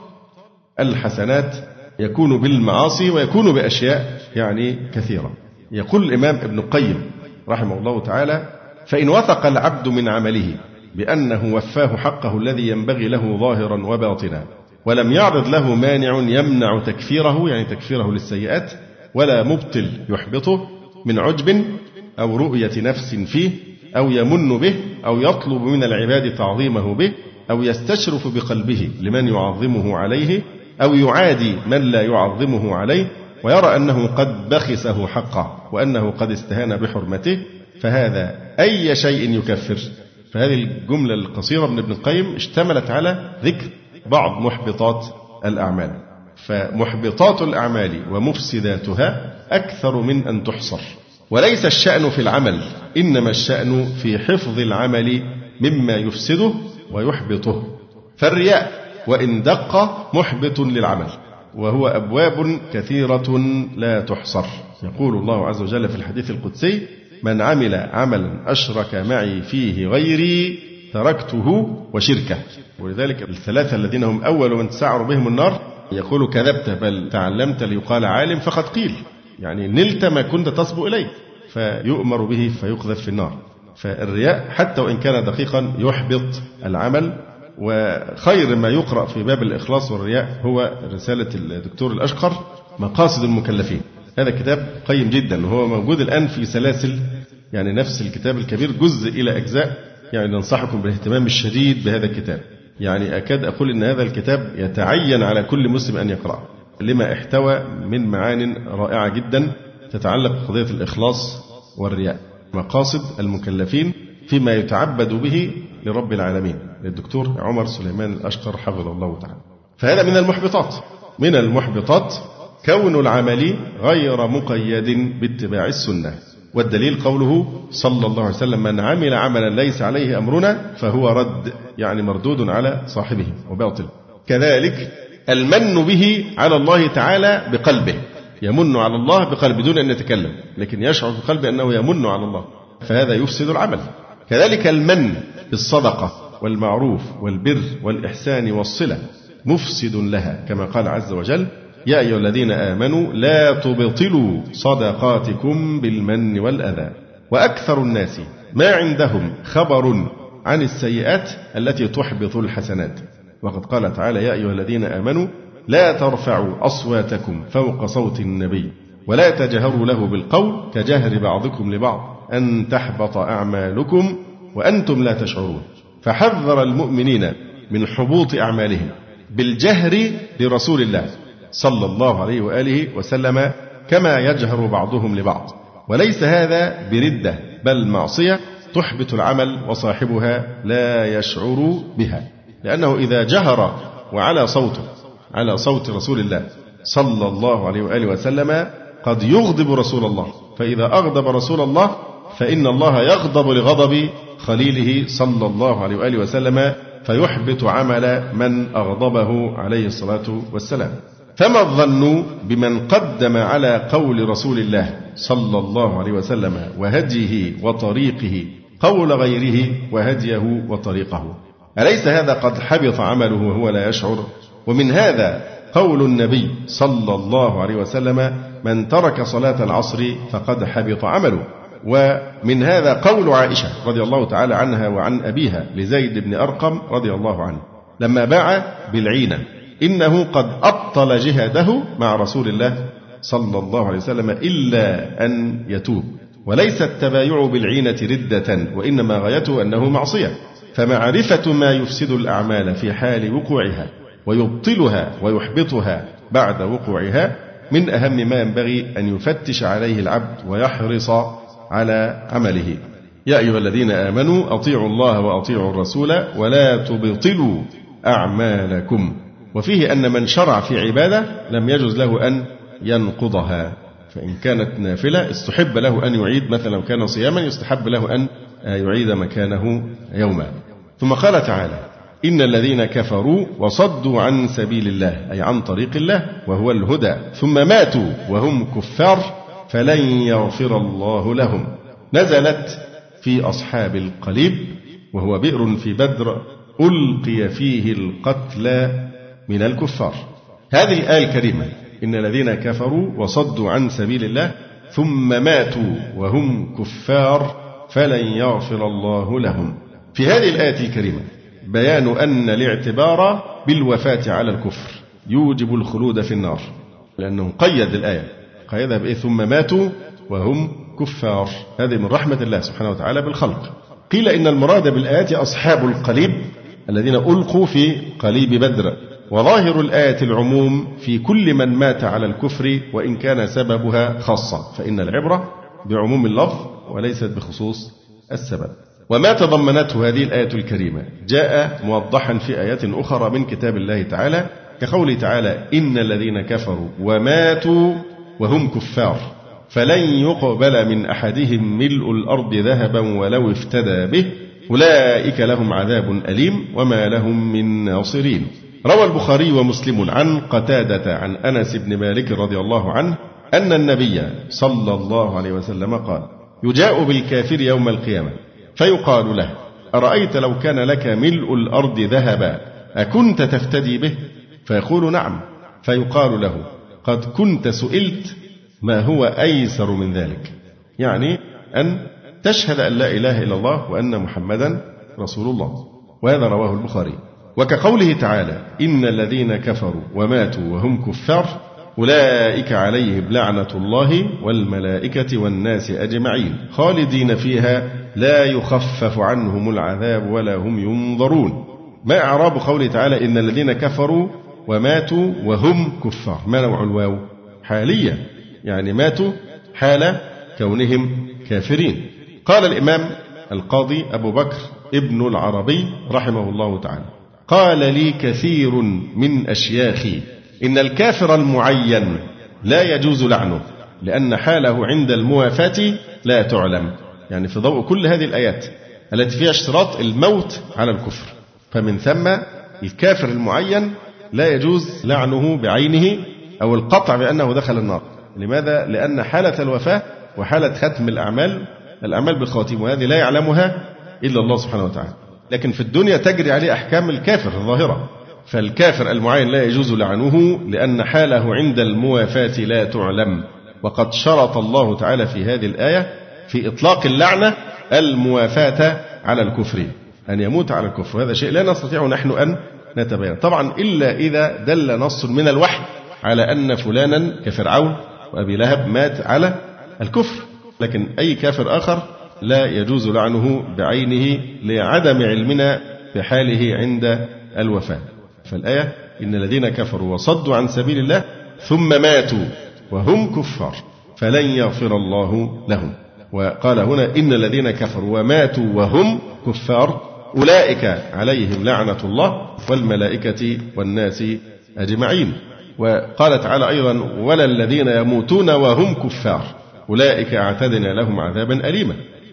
الحسنات يكون بالمعاصي ويكون بأشياء يعني كثيرة. يقول الإمام ابن القيم رحمه الله تعالى فإن وثق العبد من عمله بأنه وفاه حقه الذي ينبغي له ظاهرا وباطنا ولم يعرض له مانع يمنع تكفيره، يعني تكفيره للسيئات، ولا مبطل يحبطه من عجب أو رؤية نفس فيه أو يمن به أو يطلب من العباد تعظيمه به أو يستشرف بقلبه لمن يعظمه عليه أو يعادي من لا يعظمه عليه ويرى أنه قد بخسه حقه وأنه قد استهان بحرمته، فهذا أي شيء يكفر. فهذه الجملة القصيرة من ابن القيم اشتملت على ذكر بعض محبطات الأعمال، فمحبطات الأعمال ومفسداتها أكثر من أن تحصر. وليس الشأن في العمل، إنما الشأن في حفظ العمل مما يفسده ويحبطه. فالرياء وإن دق محبط للعمل، وهو أبواب كثيرة لا تحصر. يقول الله عز وجل في الحديث القدسي من عمل عملا أشرك معي فيه غيري تركته وشركه. ولذلك الثلاثة الذين هم أول من تسعر بهم النار يقول كذبت بل تعلمت ليقال عالم فقد قيل، يعني نلت ما كنت تصبو إليه، فيؤمر به فيقذف في النار. فالرياء حتى وإن كان دقيقا يحبط العمل. وخير ما يقرأ في باب الإخلاص والرياء هو رسالة الدكتور الأشقر مقاصد المكلفين. هذا كتاب قيم جدا وهو موجود الآن في سلاسل، يعني نفس الكتاب الكبير جزء إلى أجزاء، يعني ننصحكم بالاهتمام الشديد بهذا الكتاب. يعني أكاد أقول أن هذا الكتاب يتعين على كل مسلم أن يقرأه لما احتوى من معان رائعة جدا تتعلق بقضية الإخلاص والرياء. مقاصد المكلفين فيما يتعبد به لرب العالمين للدكتور عمر سليمان الأشقر حفظه الله تعالى. فهذا من المحبطات. من المحبطات كون العمل غير مقيد باتباع السنة، والدليل قوله صلى الله عليه وسلم من عمل عملا ليس عليه أمرنا فهو رد، يعني مردود على صاحبه وباطل. كذلك المن به على الله تعالى بقلبه، يمن على الله بقلبه دون أن يتكلم، لكن يشعر بقلبه أنه يمن على الله، فهذا يفسد العمل. كذلك المن بالصدقة والمعروف والبر والإحسان والصلة مفسد لها، كما قال عز وجل يا أيها الذين آمنوا لا تبطلوا صدقاتكم بالمن والأذى. وأكثر الناس ما عندهم خبر عن السيئات التي تحبط الحسنات، وقد قال تعالى يا أيها الذين آمنوا لا ترفعوا أصواتكم فوق صوت النبي ولا تجهروا له بالقول كجهر بعضكم لبعض أن تحبط أعمالكم وأنتم لا تشعرون. فحذر المؤمنين من حبوط أعمالهم بالجهر لرسول الله صلى الله عليه وآله وسلم كما يجهر بعضهم لبعض، وليس هذا بردة بل معصية تحبط العمل وصاحبها لا يشعر بها، لأنه إذا جهر وعلى صوته على صوت رسول الله صلى الله عليه وآله وسلم قد يغضب رسول الله، فإذا أغضب رسول الله فإن الله يغضب لغضب خليله صلى الله عليه وآله وسلم فيحبط عمل من أغضبه عليه الصلاة والسلام. فما الظن بمن قدم على قول رسول الله صلى الله عليه وسلم وهديه وطريقه قول غيره وهديه وطريقه؟ أليس هذا قد حبط عمله وهو لا يشعر؟ ومن هذا قول النبي صلى الله عليه وسلم: من ترك صلاة العصر فقد حبط عمله. ومن هذا قول عائشة رضي الله تعالى عنها وعن أبيها لزيد بن أرقم رضي الله عنه لما باع بالعينة: إنه قد أبطل جهاده مع رسول الله صلى الله عليه وسلم إلا أن يتوب، وليس التبايع بالعينة ردة، وإنما غايته أنه معصية. فمعرفة ما يفسد الأعمال في حال وقوعها ويبطلها ويحبطها بعد وقوعها من أهم ما ينبغي أن يفتش عليه العبد ويحرص على عمله. يا أيها الذين آمنوا أطيعوا الله وأطيعوا الرسول ولا تبطلوا أعمالكم. وفيه أن من شرع في عبادة لم يجوز له أن ينقضها، فإن كانت نافلة استحب له أن يعيد، مثلا لو كان صياما يستحب له أن يعيد مكانه يوما. ثم قال تعالى: إن الذين كفروا وصدوا عن سبيل الله، أي عن طريق الله وهو الهدى، ثم ماتوا وهم كفار فلن يغفر الله لهم. نزلت في أصحاب القليب، وهو بئر في بدر ألقي فيه القتلى من الكفار. هذه الآية الكريمة: إن الذين كفروا وصدوا عن سبيل الله ثم ماتوا وهم كفار فلن يغفر الله لهم. في هذه الآية الكريمة بيان أن الاعتبار بالوفاة على الكفر يوجب الخلود في النار، لأنه قيد الآية، قيدها بإيه؟ ثم ماتوا وهم كفار. هذه من رحمة الله سبحانه وتعالى بالخلق. قيل إن المراد بالآيات أصحاب القليب الذين ألقوا في قليب بدر، وظاهر الآية العموم في كل من مات على الكفر وإن كان سببها خاصة، فإن العبرة بعموم اللفظ وليست بخصوص السبب. وما تضمنته هذه الآية الكريمة جاء موضحا في آيات أخرى من كتاب الله تعالى، كقوله تعالى: إن الذين كفروا وماتوا وهم كفار فلن يقبل من أحدهم ملء الأرض ذهبا ولو افتدى به أولئك لهم عذاب أليم وما لهم من ناصرين. روى البخاري ومسلم عن قتادة عن أنس بن مالك رضي الله عنه أن النبي صلى الله عليه وسلم قال: يجاء بالكافر يوم القيامة فيقال له: أرأيت لو كان لك ملء الأرض ذهبا أكنت تفتدي به؟ فيقول: نعم. فيقال له: قد كنت سئلت ما هو أيسر من ذلك، يعني أن تشهد أن لا إله إلا الله وأن محمدا رسول الله. وهذا رواه البخاري. وكقوله تعالى: إن الذين كفروا وماتوا وهم كفار أولئك عليهم لعنة الله والملائكة والناس أجمعين خالدين فيها لا يخفف عنهم العذاب ولا هم ينظرون. ما إعراب قوله تعالى: إن الذين كفروا وماتوا وهم كفار؟ ما نوع الواو؟ حالية، يعني ماتوا حال كونهم كافرين. قال الإمام القاضي أبو بكر ابن العربي رحمه الله تعالى: قال لي كثير من أشياخي إن الكافر المعين لا يجوز لعنه لأن حاله عند الموافاة لا تعلم، يعني في ضوء كل هذه الآيات التي فيها اشتراط الموت على الكفر، فمن ثم الكافر المعين لا يجوز لعنه بعينه أو القطع بأنه دخل النار. لماذا؟ لأن حالة الوفاة وحالة ختم الأعمال الأعمال بالخواتيم، وهذه لا يعلمها إلا الله سبحانه وتعالى، لكن في الدنيا تجري عليه أحكام الكافر الظاهرة. فالكافر المعين لا يجوز لعنه لأن حاله عند الموافاة لا تعلم. وقد شرط الله تعالى في هذه الآية في إطلاق اللعنة الموافاة على الكفر، أن يموت على الكفر. هذا شيء لا نستطيع نحن أن نتبين طبعا إلا إذا دل نص من الوحي على أن فلانا كفرعون وأبي لهب مات على الكفر، لكن أي كافر آخر لا يجوز لعنه بعينه لعدم علمنا بحاله عند الوفاة. فالآية: إن الذين كفروا وصدوا عن سبيل الله ثم ماتوا وهم كفار فلن يغفر الله لهم. وقال هنا: إن الذين كفروا وماتوا وهم كفار أولئك عليهم لعنة الله والملائكة والناس أجمعين. وقال تعالى أيضا: ولا الذين يموتون وهم كفار أولئك أعتدنا لهم عذابا أليما.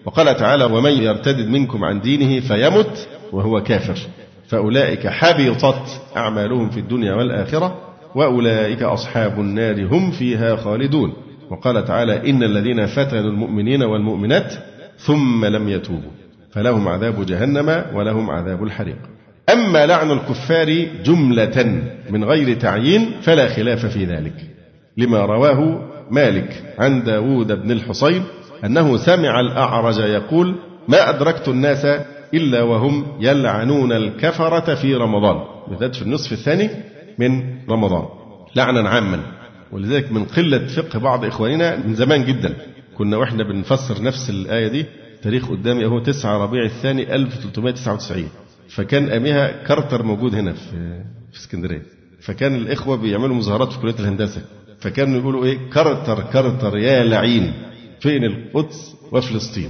وقال تعالى ومن يرتد منكم عن دينه فيمت وهو كافر فأولئك حبطت أعمالهم في الدنيا والآخرة وأولئك أصحاب النار هم فيها خالدون. وقال تعالى إن الذين فتنوا المؤمنين والمؤمنات ثم لم يتوبوا فلهم عذاب جهنم ولهم عذاب الحريق. أما لعن الكفار جملة من غير تعيين فلا خلاف في ذلك، لما رواه مالك عن داود بن الحصين أنه سمع الأعرج يقول ما أدركت الناس إلا وهم يلعنون الكفرة في رمضان، بالذات في النصف الثاني من رمضان لعنا عاما. ولذلك من قلة فقه بعض إخواننا من زمان جدا كنا وإحنا بنفسر نفس الآية دي، تاريخ قدامي أهو تسعة ربيع الثاني ألف وثلاثمائة وتسعة وتسعين، فكان أميها كارتر موجود هنا في في اسكندرية، فكان الإخوة بيعملوا مظاهرات في كلية الهندسة، فكانوا يقولوا إيه كارتر كارتر يا لعين فين القدس وفلسطين.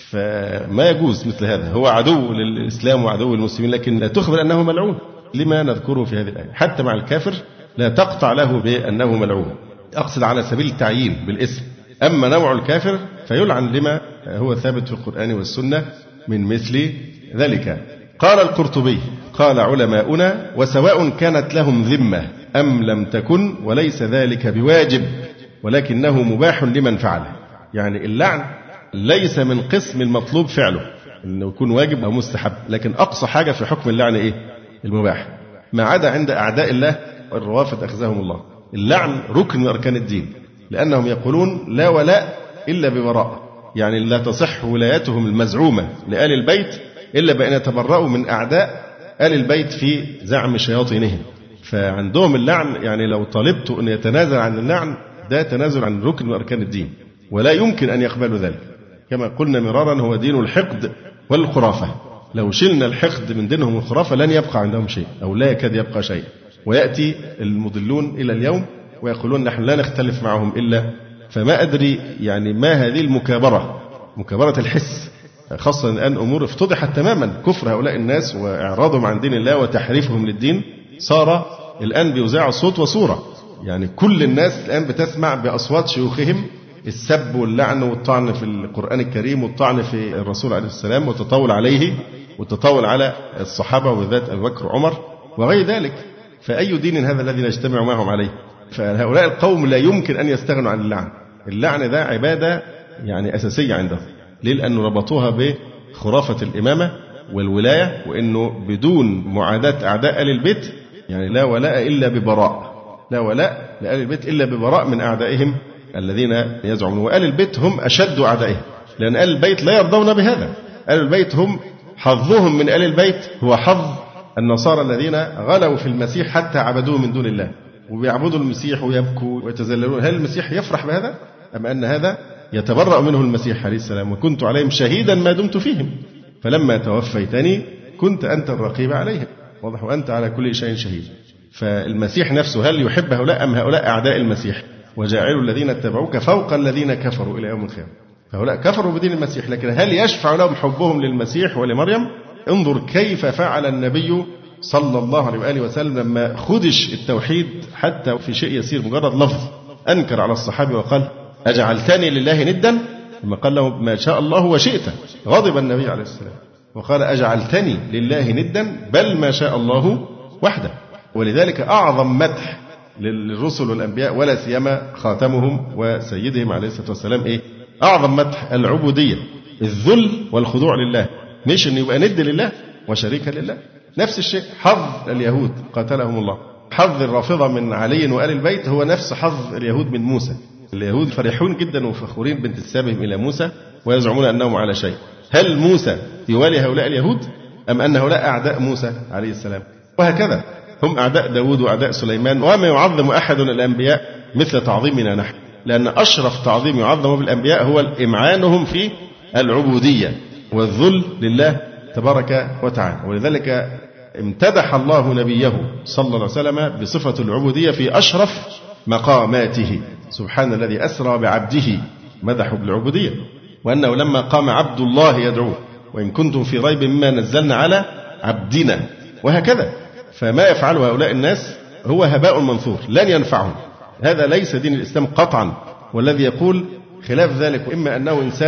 فما يجوز مثل هذا، هو عدو للإسلام وعدو للمسلمين، لكن لا تخبر أنه ملعون لما نذكره في هذه الآية. حتى مع الكافر لا تقطع له بأنه ملعون، أقصد على سبيل التعيين بالاسم. أما نوع الكافر فيلعن لما هو ثابت في القرآن والسنة من مثل ذلك. قال القرطبي قال علماؤنا وسواء كانت لهم ذمة أم لم تكن وليس ذلك بواجب ولكنه مباح لمن فعله. يعني اللعن ليس من قسم المطلوب فعله إنه يكون واجب أو مستحب، لكن أقصى حاجة في حكم اللعن إيه؟ المباح، ما عدا عند أعداء الله الروافد أخزاهم الله. اللعن ركن من أركان الدين، لأنهم يقولون لا ولاء إلا ببراء، يعني لا تصح ولايتهم المزعومة لآل البيت إلا بأن يتبرأوا من أعداء آل البيت في زعم شياطينهم. فعندهم اللعن يعني لو طالبت أن يتنازل عن اللعن ده تنازل عن ركن من أركان الدين، ولا يمكن أن يقبلوا ذلك. كما قلنا مرارا هو دين الحقد والخرافة، لو شلنا الحقد من دينهم والخرافة لن يبقى عندهم شيء أو لا يكاد يبقى شيء. ويأتي المضلون إلى اليوم ويقولون نحن لا نختلف معهم إلا، فما أدري يعني ما هذه المكابرة، مكابرة الحس، خاصة الآن أمور افتضحت تماما، كفر هؤلاء الناس وإعراضهم عن دين الله وتحريفهم للدين صار الآن بيذاع صوت وصورة. يعني كل الناس الآن بتسمع بأصوات شيوخهم السب واللعن والطعن في القرآن الكريم والطعن في الرسول عليه السلام والتطاول عليه والتطاول على الصحابة وبالذات أبي بكر وعمر وغير ذلك. فأي دين هذا الذي نجتمع معهم عليه؟ فهؤلاء القوم لا يمكن أن يستغنوا عن اللعن. اللعن ده عبادة يعني أساسية عندهم. ليه؟ لأنه ربطوها بخرافة الإمامة والولاية، وإنه بدون معاداة أعداء آل البيت يعني لا ولاء إلا ببراء، لا ولاء لآل البيت إلا ببراء من أعدائهم الذين يزعمون. وآل البيت هم أشد أعدائهم، لأن آل البيت لا يرضون بهذا. آل البيت هم حظهم من آل البيت هو حظ النصارى الذين غلوا في المسيح حتى عبدوه من دون الله، وبيعبدوا المسيح ويبكوا ويتذللون. هل المسيح يفرح بهذا؟ أم أن هذا يتبرأ منه المسيح عليه السلام؟ وكنت عليهم شهيدا ما دمت فيهم فلما توفيتني كنت أنت الرقيب عليهم، واضح، وأنت على كل شيء شهيد. فالمسيح نفسه هل يحب هؤلاء أم هؤلاء أعداء المسيح؟ وجاعلوا الذين اتبعوك فوق الذين كفروا إلى يوم القيامة. فهؤلاء كفروا بدين المسيح، لكن هل يشفع لهم حبهم للمسيح ولمريم؟ انظر كيف فعل النبي صلى الله عليه وآله وسلم لما خدش التوحيد حتى في شيء يسير مجرد لفظ، أنكر على الصحابي وقال أجعلتني لله ندا؟ لما قال له ما شاء الله وشئت غضب النبي عليه السلام وقال أجعلتني لله ندا بل ما شاء الله وحده. ولذلك أعظم مدح للرسل والأنبياء ولا سيما خاتمهم وسيدهم عليه الصلاة والسلام إيه؟ أعظم مدح العبودية، الذل والخضوع لله، مش أن يبقى ند لله وشريكا لله. نفس الشيء حظ اليهود قاتلهم الله، حظ الرافضة من علي وآل البيت هو نفس حظ اليهود من موسى. اليهود فرحون جدا وفخورين بانتسابهم إلى موسى ويزعمون أنهم على شيء. هل موسى يوالي هؤلاء اليهود أم أن هؤلاء أعداء موسى عليه السلام؟ وهكذا هم أعداء داود وأعداء سليمان. وما يعظم أحد الأنبياء مثل تعظيمنا نحن، لأن أشرف تعظيم يعظم بالأنبياء هو إمعانهم في العبودية والذل لله تبارك وتعالى. ولذلك امتدح الله نبيه صلى الله عليه وسلم بصفة العبودية في أشرف مقاماته. سبحان الذي أسرى بعبده، مدحه بالعبودية، وأنه لما قام عبد الله يدعوه وإن كنتم في ريب مما نزلنا على عبدنا، وهكذا. فما يفعله هؤلاء الناس هو هباء منثور لن ينفعهم. هذا ليس دين الإسلام قطعا. والذي يقول خلاف ذلك إما أنه إنسان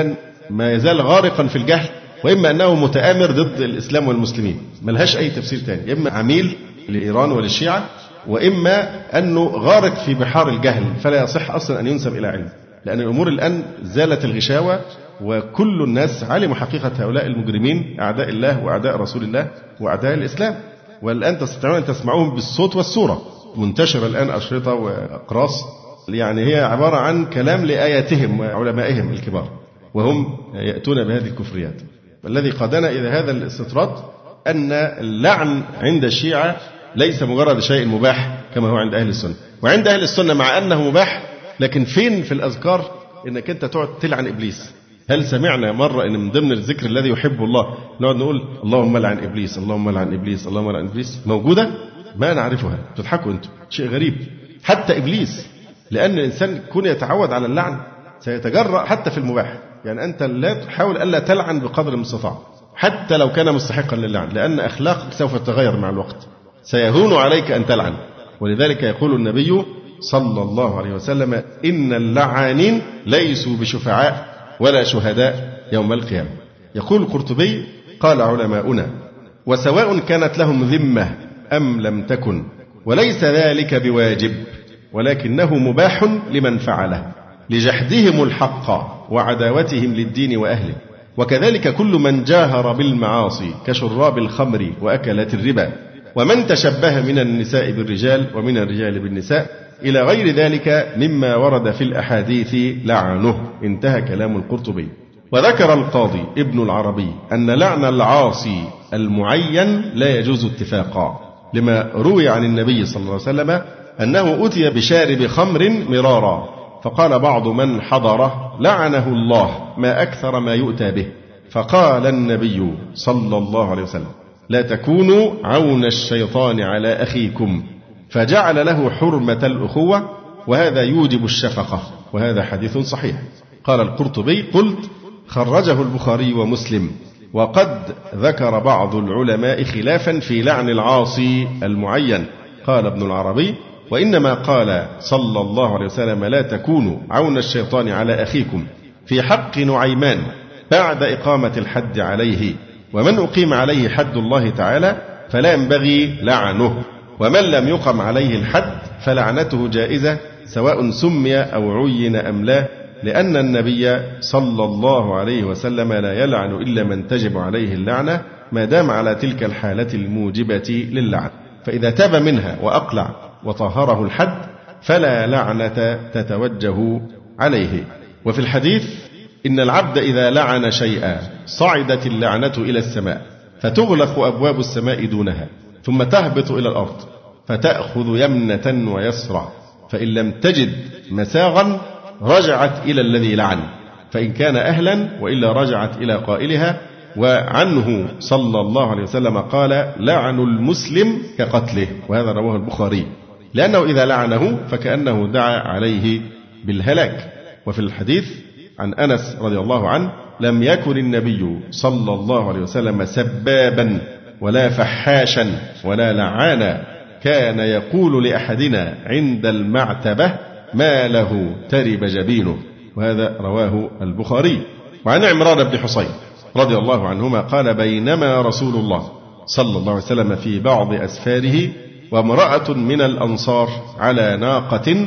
ما يزال غارقا في الجهل، وإما أنه متآمر ضد الإسلام والمسلمين، ملهاش أي تفسير تاني، إما عميل لإيران وللشيعة، وإما أنه غارق في بحار الجهل فلا يصح أصلا أن ينسب إلى علم، لأن الأمور الآن زالت الغشاوة، وكل الناس علموا حقيقة هؤلاء المجرمين أعداء الله وأعداء رسول الله وأعداء الإسلام، والآن تستطيعون أن تسمعوهم بالصوت والصورة، منتشرة الآن أشرطة وأقراص، يعني هي عبارة عن كلام لآياتهم وعلمائهم الكبار، وهم يأتون بهذه الكفريات. الذي قادنا إلى هذا الاستطراد أن اللعن عند الشيعة ليس مجرد شيء مباح كما هو عند أهل السنة، وعند أهل السنة مع أنه مباح، لكن فين في الأذكار إنك أنت تقعد تلعن إبليس؟ هل سمعنا مرة إن من ضمن الذكر الذي يحبه الله نقعد نقول اللهم لعن إبليس اللهم لعن إبليس اللهم لعن إبليس؟ موجودة؟ ما نعرفها، تضحكوا أنتم، شيء غريب. حتى إبليس، لأن الإنسان يكون يتعود على اللعن سيتجرأ حتى في المباح، يعني أنت لا تحاول ألا تلعن بقدر المستطاع حتى لو كان مستحقا للعن، لأن أخلاقك سوف تتغير مع الوقت، سيهون عليك أن تلعن. ولذلك يقول النبي صلى الله عليه وسلم إن اللعانين ليسوا بشفعاء ولا شهداء يوم القيامة. يقول القرطبي قال علماؤنا وسواء كانت لهم ذمة أم لم تكن، وليس ذلك بواجب، ولكنه مباح لمن فعله لجحدهم الحق وعداوتهم للدين وأهله، وكذلك كل من جاهر بالمعاصي كشراب الخمر وأكلات الربا، ومن تشبه من النساء بالرجال ومن الرجال بالنساء إلى غير ذلك مما ورد في الأحاديث لعنه. انتهى كلام القرطبي. وذكر القاضي ابن العربي أن لعن العاصي المعين لا يجوز اتفاقا، لما روي عن النبي صلى الله عليه وسلم أنه أتي بشارب خمر مرارا، فقال بعض من حضره لعنه الله ما أكثر ما يؤتى به، فقال النبي صلى الله عليه وسلم لا تكونوا عون الشيطان على أخيكم، فجعل له حرمة الأخوة، وهذا يوجب الشفقة، وهذا حديث صحيح. قال القرطبي قلت خرجه البخاري ومسلم، وقد ذكر بعض العلماء خلافا في لعن العاصي المعين. قال ابن العربي وإنما قال صلى الله عليه وسلم لا تكونوا عون الشيطان على أخيكم في حق نعيمان بعد إقامة الحد عليه، ومن أقيم عليه حد الله تعالى فلا ينبغي لعنه، ومن لم يقم عليه الحد فلعنته جائزة سواء سمي أو عين أم لا، لأن النبي صلى الله عليه وسلم لا يلعن إلا من تجب عليه اللعنة ما دام على تلك الحالة الموجبة للعن، فإذا تاب منها وأقلع وطهره الحد فلا لعنة تتوجه عليه. وفي الحديث إن العبد إذا لعن شيئا صعدت اللعنة إلى السماء فتغلق أبواب السماء دونها، ثم تهبط إلى الأرض فتأخذ يمنة ويسرى، فإن لم تجد مساغا رجعت إلى الذي لعن، فإن كان أهلا، وإلا رجعت إلى قائلها. وعنه صلى الله عليه وسلم قال لعن المسلم كقتله، وهذا رواه البخاري، لأنه إذا لعنه فكأنه دعا عليه بالهلاك. وفي الحديث عن أنس رضي الله عنه لم يكن النبي صلى الله عليه وسلم سبابا ولا فحاشا ولا لعانا، كان يقول لأحدنا عند المعتبة ما له ترب جبينه، وهذا رواه البخاري. وعن عمران بن حصين رضي الله عنهما قال بينما رسول الله صلى الله عليه وسلم في بعض أسفاره وامرأة من الأنصار على ناقة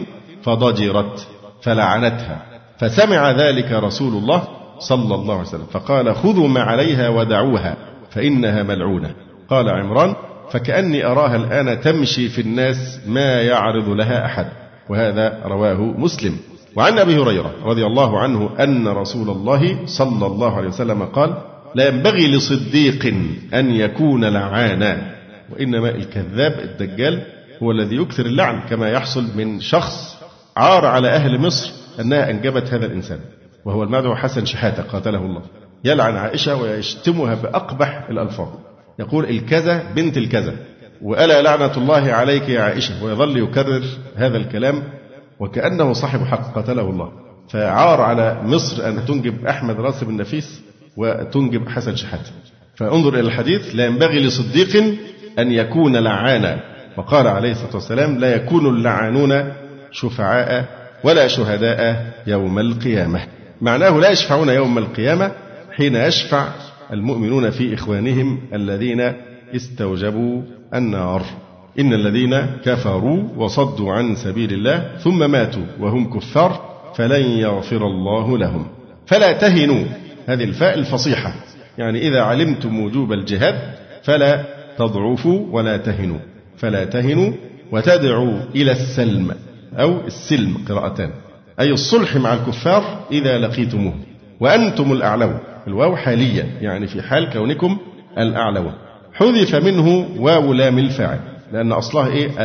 فضجرت فلعنتها، فسمع ذلك رسول الله صلى الله عليه وسلم فقال خذوا ما عليها ودعوها فإنها ملعونة. قال عمران فكأني أراها الآن تمشي في الناس ما يعرض لها أحد، وهذا رواه مسلم. وعن أبي هريرة رضي الله عنه أن رسول الله صلى الله عليه وسلم قال لا ينبغي لصديق أن يكون لعانا، وإنما الكذاب الدجال هو الذي يكثر اللعن، كما يحصل من شخص عار على أهل مصر أنها أنجبت هذا الإنسان، وهو المدعو حسن شحاتة قاتله الله، يلعن عائشة ويشتمها بأقبح الألفاظ، يقول الكذا بنت الكذا، وألا لعنة الله عليك يا عائشة، ويظل يكرر هذا الكلام وكأنه صاحب حق قتله الله. فعار على مصر أن تنجب أحمد راسب النفيس وتنجب حسن شحاتة. فانظر إلى الحديث لا ينبغي لصديق أن يكون لعانا، وقال عليه الصلاة والسلام لا يكون اللعانون شفعاء ولا شهداء يوم القيامة. معناه لا يشفعون يوم القيامة حين يشفع المؤمنون في إخوانهم الذين استوجبوا النار. إن الذين كفروا وصدوا عن سبيل الله ثم ماتوا وهم كفار فلن يغفر الله لهم. فلا تهنوا، هذه الفاء الفصيحة، يعني إذا علمتم وجوب الجهاد فلا تضعفوا ولا تهنوا. فلا تهنوا وتدعوا إلى السلم أو السلم قراءتان، أي الصلح مع الكفار إذا لقيتموه وأنتم الأعلون. الواو حالية يعني في حال كونكم الأعلون. حذف منه واو لام الفاعل لأن أصلها إيه؟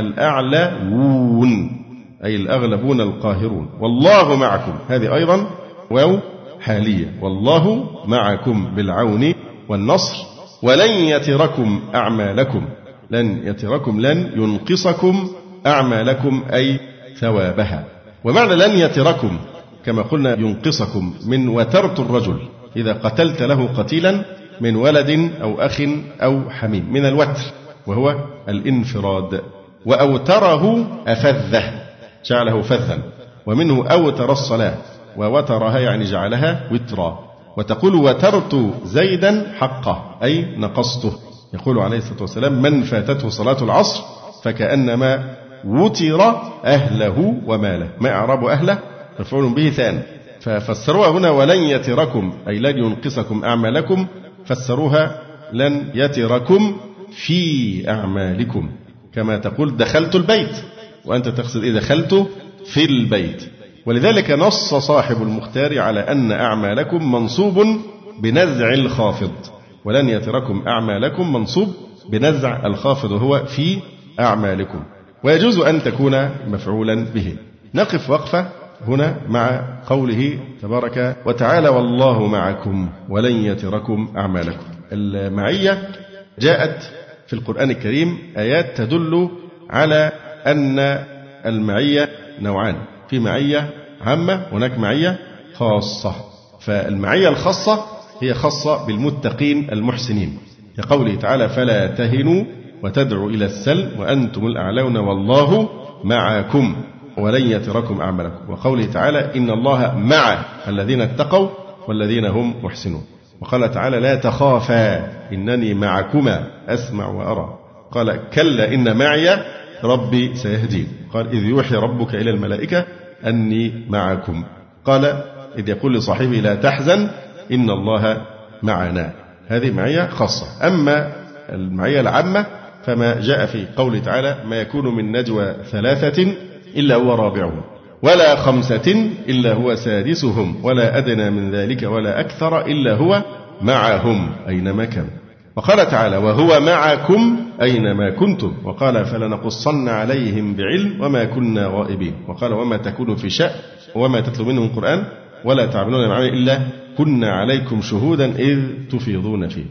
الأعلون، أي الأغلبون القاهرون. والله معكم، هذه أيضا واو حالية، والله معكم بالعون والنصر. ولن يتركم أعمالكم، لن يتركم لن ينقصكم أعمالكم أي ثوابها. ومعنى لن يتركم كما قلنا ينقصكم من وترت الرجل إذا قتلت له قتيلا من ولد أو أخ أو حميم، من الوتر وهو الانفراد. وأوتره أفذه، جعله فذا. ومنه أوتر الصلاة، ووترها يعني جعلها وترا. وتقول وترت زيدا حقه أي نقصته. يقول عليه الصلاة والسلام من فاتته صلاة العصر فكأنما وتر أهله وماله. ما إعراب أهله؟ مفعول به ثان، ففسروها هنا ولن يتركم أي لن ينقصكم أعمالكم، فسروها لن يتركم في أعمالكم، كما تقول دخلت البيت وأنت تقصد إذا دخلت في البيت. ولذلك نص صاحب المختار على أن أعمالكم منصوب بنزع الخافض، ولن يتركم أعمالكم منصوب بنزع الخافض وهو في أعمالكم، ويجوز أن تكون مفعولا به. نقف وقفة هنا مع قوله تبارك وتعالى والله معكم ولن يتركم أعمالكم. المعية جاءت في القرآن الكريم آيات تدل على أن المعية نوعان، في معية عامة هناك معية خاصة. فالمعية الخاصة هي خاصة بالمتقين المحسنين، كقوله تعالى فلا تهنوا وتدعوا إلى السلم وأنتم الأعلون والله معكم ولن يتركم أعمالكم. وقوله تعالى إن الله مع الذين اتقوا والذين هم محسنون. وقال تعالى لا تخافا إنني معكما أسمع وأرى. قال كلا إن معي ربي سيهدين. قال إذ يوحي ربك إلى الملائكة أني معكم. قال إذ يقول لصاحبه لا تحزن إن الله معنا. هذه معية خاصة. أما المعية العامة فما جاء في قوله تعالى ما يكون من نجوى ثلاثة إلا هو رابعهم ولا خمسة إلا هو سادسهم ولا أدنى من ذلك ولا أكثر إلا هو معهم أينما كان. وقال تعالى وهو معكم أينما كنتم. وقال فلنقصن عليهم بعلم وما كنا غائبين. وقال وما تكون في شأن وما تتلو منه من قرآن ولا تعملون معه إلا كنا عليكم شهودا إذ تفيضون فيه.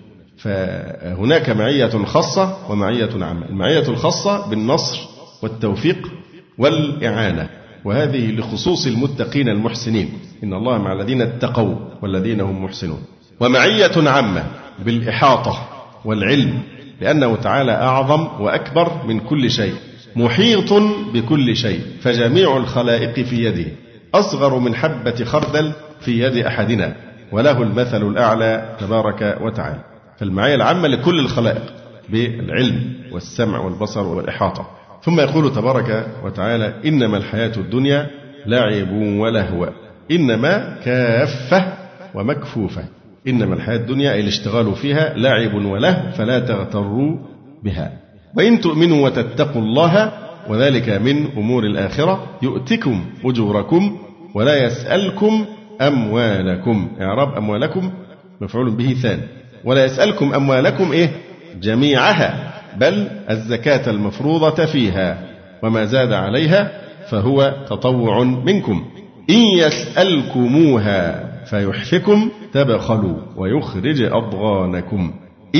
فهناك معية خاصة ومعية عامة. المعية الخاصة بالنصر والتوفيق والإعانة، وهذه لخصوص المتقين المحسنين إن الله مع الذين اتقوا والذين هم محسنون. ومعية عامة بالإحاطة والعلم، لأنه تعالى أعظم وأكبر من كل شيء، محيط بكل شيء، فجميع الخلائق في يده، أصغر من حبة خردل في يد أحدنا، وله المثل الأعلى تبارك وتعالى. فالمعية العامة لكل الخلائق بالعلم والسمع والبصر والإحاطة. ثم يقول تبارك وتعالى إنما الحياة الدنيا لعب ولهو إنما كافة ومكفوفة. إنما الحياة الدنيا أي الاشتغال فيها لعب وله فلا تغتروا بها. وإن تؤمنوا وتتقوا الله وذلك من أمور الآخرة يؤتكم أجوركم ولا يسألكم أموالكم. إعراب أموالكم مفعول به ثاني. ولا يسألكم أموالكم إيه جميعها بل الزكاة المفروضة فيها وما زاد عليها فهو تطوع منكم. إن يسألكموها فيحفكم تبخلوا ويخرج أضغانكم. إن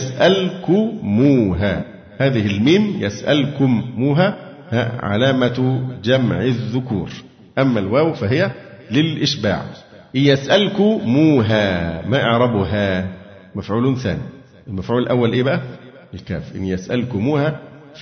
يسألكموها، هذه الميم يسألكموها علامة جمع الذكور، أما الواو فهي للإشباع. إن يسألكموها ما إعرابها مفعول ثاني. المفعول الأول إيه بقى الكاف. إن يسألكموها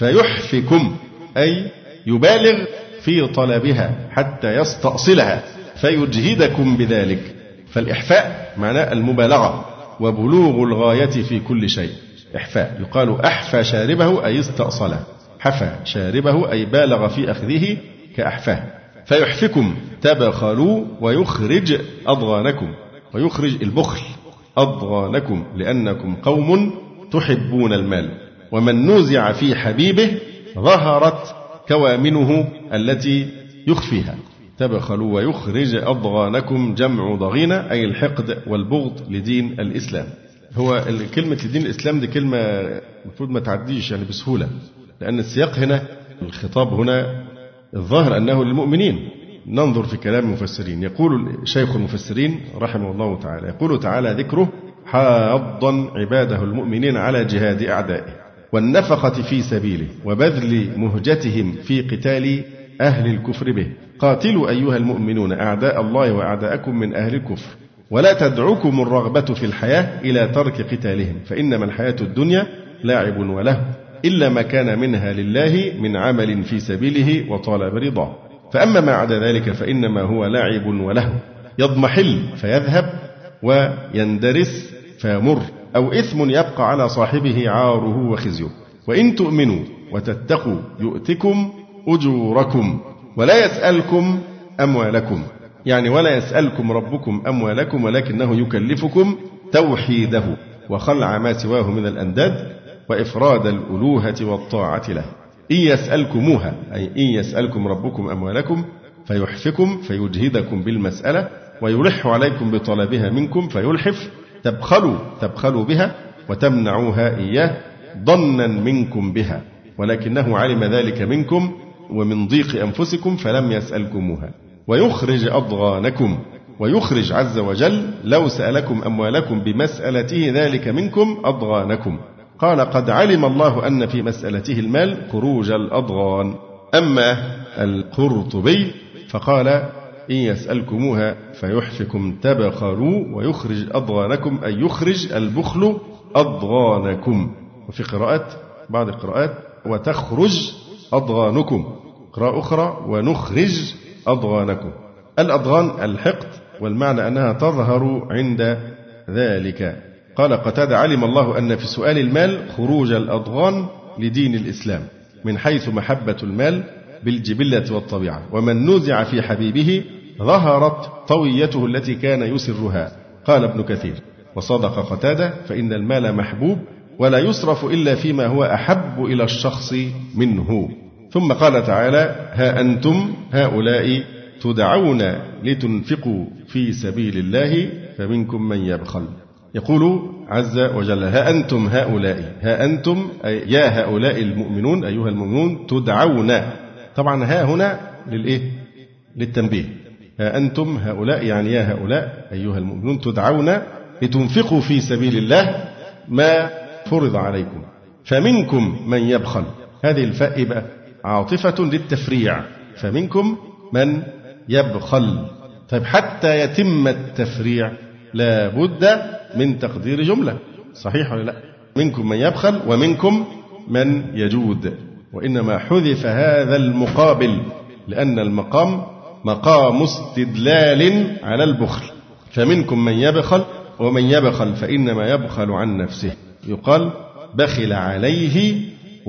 فيحفكم أي يبالغ في طلبها حتى يستأصلها فيجهدكم بذلك. فالإحفاء معناه المبالغة وبلوغ الغاية في كل شيء. إحفاء يقال أحفى شاربه أي استأصله، حفى شاربه أي بالغ في أخذه كأحفاه. فيحفكم تبخلوا ويخرج أضغانكم، ويخرج البخل أضغانكم لأنكم قوم تحبون المال. ومن نوزع في حبيبه ظهرت كوامنه التي يخفيها. تبخلوا ويخرج أضغانكم جمع ضغينة أي الحقد والبغض لدين الإسلام. هو كلمة لدين الإسلام دي كلمة المفروض ما تعديش يعني بسهولة، لأن السياق هنا الخطاب هنا الظاهر أنه للمؤمنين. ننظر في كلام المفسرين. يقول شيخ المفسرين رحمه الله تعالى، يقول تعالى ذكره حاضا عباده المؤمنين على جهاد أعدائه والنفقة في سبيله وبذل مهجتهم في قتال أهل الكفر به. قاتلوا أيها المؤمنون أعداء الله وأعداءكم من أهل الكفر ولا تدعوكم الرغبة في الحياة إلى ترك قتالهم، فإنما الحياة الدنيا لاعب وله إلا ما كان منها لله من عمل في سبيله وطلب رضاه. فأما ما عدا ذلك فإنما هو لاعب وله يضمحل فيذهب ويندرس فيمر، أو إثم يبقى على صاحبه عاره وخزيه. وإن تؤمنوا وتتقوا يؤتكم أجوركم ولا يسألكم أموالكم، يعني ولا يسألكم ربكم أموالكم ولكنه يكلفكم توحيده وخلع ما سواه من الأنداد وإفراد الألوهة والطاعة له. إن يسألكموها أي إن يسألكم ربكم أموالكم فيحفكم فيجهدكم بالمسألة ويلح عليكم بطلبها منكم فيلحف، تبخلوا تبخلوا بها وتمنعوها إياه ظنا منكم بها، ولكنه علم ذلك منكم ومن ضيق أنفسكم فلم يسألكموها. ويخرج أضغانكم، ويخرج عز وجل لو سألكم أموالكم بمسألته ذلك منكم أضغانكم. قال قد علم الله أن في مسألته المال خروج الأضغان. أما القرطبي فقال إن يسألكموها فيحفكم تبخلوا ويخرج أضغانكم أي يخرج البخل أضغانكم. وفي قراءة بعض القراءات وتخرج أضغانكم، قراءة أخرى ونخرج أضغانكم. الأضغان الحقد، والمعنى أنها تظهر عند ذلك. قال قتادة علم الله أن في سؤال المال خروج الأضغان لدين الإسلام من حيث محبة المال بالجبلة والطبيعة. ومن نوزع في حبيبه ظهرت طويته التي كان يسرها. قال ابن كثير وصدق قتادة فإن المال محبوب ولا يصرف إلا فيما هو أحب إلى الشخص منه. ثم قال تعالى ها أنتم هؤلاء تدعون لتنفقوا في سبيل الله فمنكم من يبخل. يقول عز وجل ها أنتم هؤلاء، ها أنتم أي يا هؤلاء المؤمنون أيها المؤمنون تدعون. طبعا ها هنا للإيه؟ للتنبيه. ها أنتم هؤلاء يعني يا هؤلاء أيها المؤمنون تدعون لتنفقوا في سبيل الله ما فرض عليكم فمنكم من يبخل. هذه الفاء بقى عاطفة للتفريع، فمنكم من يبخل. طيب حتى يتم التفريع لا بد من تقدير جملة، صحيح ولا لا؟ منكم من يبخل ومنكم من يجود، وإنما حذف هذا المقابل لأن المقام مقام استدلال على البخل. فمنكم من يبخل ومن يبخل فإنما يبخل عن نفسه. يقال بخل عليه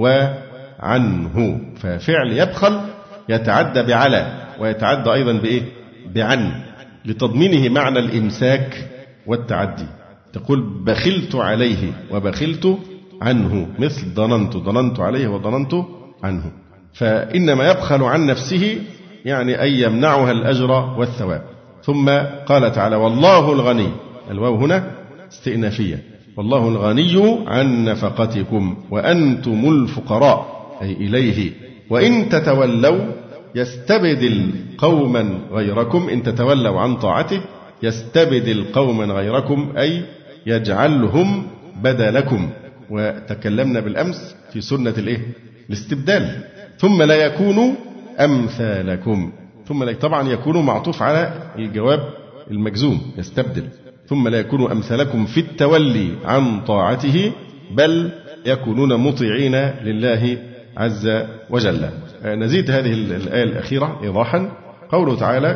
وعنه، ففعل يبخل يتعدى بعلى ويتعدى أيضا بإيه؟ بعن، لتضمينه معنى الإمساك والتعدي. تقول بخلت عليه وبخلت عنه، مثل ضننت ضننت عليه وضننت عنه. فإنما يبخل عن نفسه يعني أن يمنعها الأجر والثواب. ثم قال تعالى والله الغني، الواو هنا استئنافية، والله الغني عن نفقتكم وأنتم الفقراء أي إليه وإن تتولوا يستبدل قوما غيركم. إن تتولوا عن طاعته يستبدل قوما غيركم أي يجعلهم بدلكم. وتكلمنا بالأمس في سنة الإيه؟ الاستبدال. ثم لا يكونوا أمثالكم. ثم لا طبعا يكونوا معطوف على الجواب المجزوم يستبدل. ثم لا يكونوا أمثالكم في التولي عن طاعته بل يكونون مطيعين لله عز وجل. نزيد هذه الآية الأخيرة إيضاحا. قوله تعالى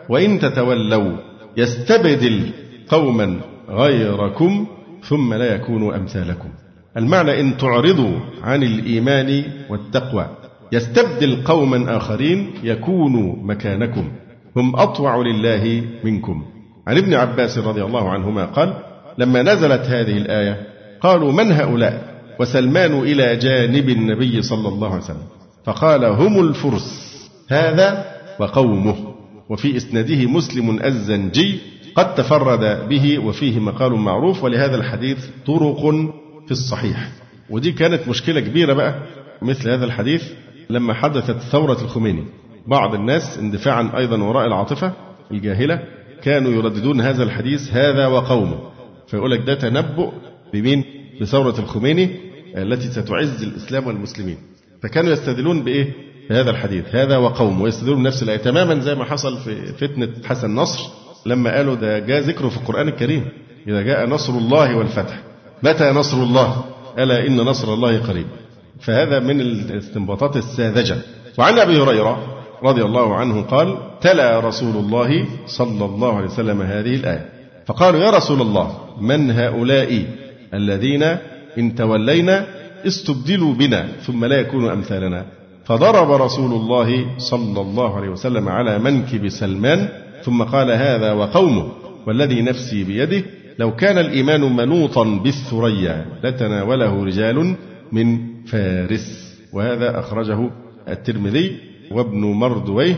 وإن تتولوا يستبدل قوما غيركم ثم لا يكونوا أمثالكم. المعنى إن تعرضوا عن الإيمان والتقوى يستبدل قوما آخرين يكونوا مكانكم هم أطوع لله منكم. عن ابن عباس رضي الله عنهما قال: لما نزلت هذه الآية قالوا: من هؤلاء؟ وسلمان إلى جانب النبي صلى الله عليه وسلم فقال: هم الفرس هذا وقومه. وفي إسناده مسلم الزنجي قد تفرد به وفيه مقال معروف، ولهذا الحديث طرق في الصحيح. ودي كانت مشكلة كبيرة بقى مثل هذا الحديث لما حدثت ثورة الخميني. بعض الناس اندفاعا أيضا وراء العاطفة الجاهلة كانوا يرددون هذا الحديث هذا وقومه، فيقول لك ده تنبؤ بمين؟ بثورة الخميني التي ستعز الإسلام والمسلمين. فكانوا يستدلون بإيه؟ بهذا الحديث هذا وقومه، ويستدلون بنفس الآية تماما زي ما حصل في فتنة حسن نصر لما قالوا ده جاء ذكره في القرآن الكريم: إذا جاء نصر الله والفتح. متى نصر الله؟ ألا إن نصر الله قريب. فهذا من الاستنباطات الساذجة. وعن أبي هريرة رضي الله عنه قال: تلا رسول الله صلى الله عليه وسلم هذه الآية فقالوا: يا رسول الله من هؤلاء الذين إن تولينا استبدلوا بنا ثم لا يكونوا أمثالنا؟ فضرب رسول الله صلى الله عليه وسلم على منكب سلمان ثم قال: هذا وقومه والذي نفسي بيده لو كان الإيمان منوطا بالثريا لتناوله رجال من فارس. وهذا أخرجه الترمذي وابن مردويه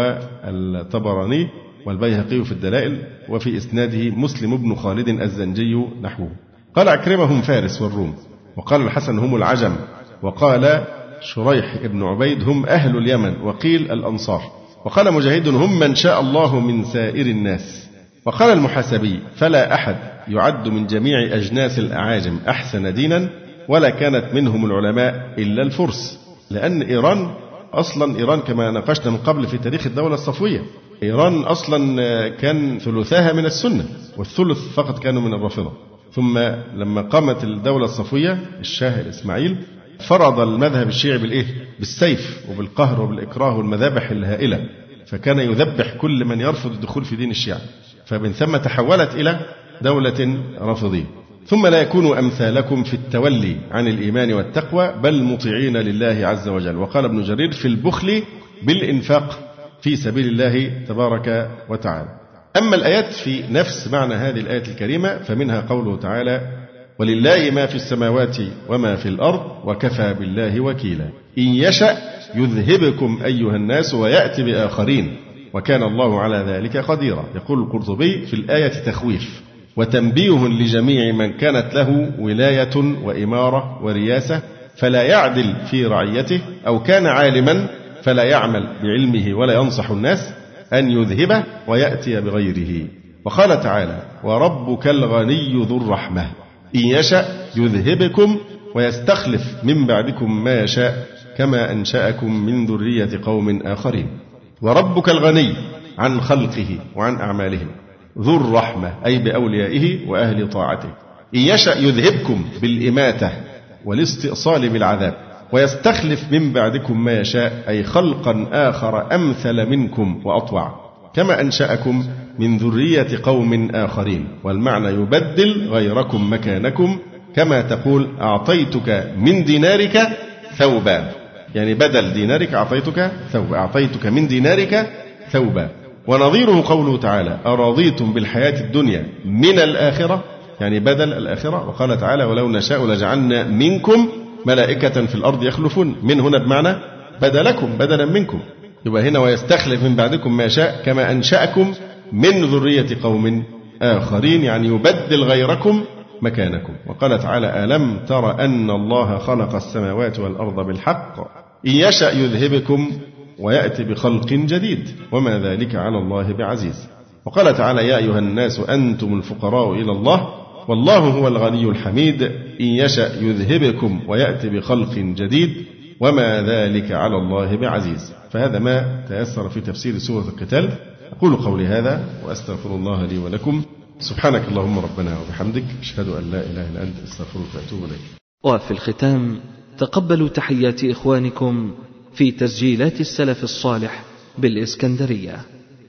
والطبراني والبيهقي في الدلائل، وفي إسناده مسلم بن خالد الزنجي نحوه. قال عكرمة: هم فارس والروم. وقال الحسن: هم العجم. وقال شريح بن عبيد: هم أهل اليمن. وقيل الأنصار. وقال مجاهد: هم من شاء الله من سائر الناس. وقال المحاسبي: فلا أحد يعد من جميع أجناس الأعاجم أحسن دينا ولا كانت منهم العلماء إلا الفرس. لأن إيران أصلا إيران كما ناقشنا من قبل في تاريخ الدولة الصفوية، إيران أصلا كان ثلثاها من السنة والثلث فقط كانوا من الرافضة. ثم لما قامت الدولة الصفوية الشاه الإسماعيل فرض المذهب الشيعي بالإيه؟ بالسيف وبالقهر وبالإكراه والمذابح الهائلة، فكان يذبح كل من يرفض الدخول في دين الشيعة، فمن ثم تحولت إلى دولة رافضية. ثم لا يكونوا أمثالكم في التولي عن الإيمان والتقوى بل مطيعين لله عز وجل. وقال ابن جرير: في البخل بالإنفاق في سبيل الله تبارك وتعالى. أما الآيات في نفس معنى هذه الآية الكريمة فمنها قوله تعالى: ولله ما في السماوات وما في الأرض وكفى بالله وكيلا إن يشأ يذهبكم أيها الناس ويأتي بآخرين وكان الله على ذلك قديرا. يقول القرطبي في الآية تخويف وتنبيه لجميع من كانت له ولاية وإمارة ورياسة فلا يعدل في رعيته، أو كان عالما فلا يعمل بعلمه ولا ينصح الناس، أن يذهبه ويأتي بغيره. وقال تعالى: وربك الغني ذو الرحمة إن يشأ يذهبكم ويستخلف من بعدكم ما يشاء كما أنشأكم من ذرية قوم آخرين. وربك الغني عن خلقه وعن أعمالهم ذو الرحمة أي بأوليائه وأهل طاعته. إن يشأ يذهبكم بالإماتة والاستئصال بالعذاب ويستخلف من بعدكم ما يشاء أي خلقا آخر أمثل منكم وأطوع كما أنشأكم من ذرية قوم آخرين. والمعنى يبدل غيركم مكانكم كما تقول: أعطيتك من دينارك ثوبا، يعني بدل دينارك أعطيتك ثوبا، أعطيتك من دينارك ثوبا. ونظيره قوله تعالى: أرضيتم بالحياة الدنيا من الآخرة، يعني بدل الآخرة. وقال تعالى: ولو نشاء لجعلنا منكم ملائكة في الأرض يخلفون. من هنا بمعنى بدلكم، بدلا منكم. يبقى هنا ويستخلف من بعدكم ما شاء كما أنشأكم من ذرية قوم آخرين، يعني يبدل غيركم مكانكم. وقال تعالى: ألم تر أن الله خلق السماوات والأرض بالحق إن يشأ يذهبكم ويأتي بخلق جديد وما ذلك على الله بعزيز. وقال تعالى: يا أيها الناس أنتم الفقراء إلى الله والله هو الغني الحميد إن يشأ يذهبكم ويأتي بخلق جديد وما ذلك على الله بعزيز. فهذا ما تيسر في تفسير سورة القتال. أقول قولي هذا وأستغفر الله لي ولكم. سبحانك اللهم ربنا وبحمدك أشهد أن لا إله إلا أنت أستغفرك وأتوب إليك. وفي الختام تقبلوا تحيات إخوانكم في تسجيلات السلف الصالح بالإسكندرية.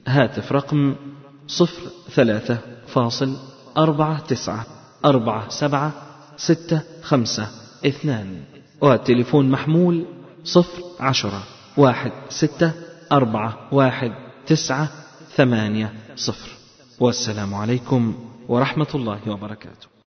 هاتف رقم صفر ثلاثة فاصل أربعة تسعة أربعة سبعة ستة خمسة اثنان، والتليفون محمول صفر عشرة واحد ستة أربعة واحد تسعة ثمانية صفر. والسلام عليكم ورحمة الله وبركاته.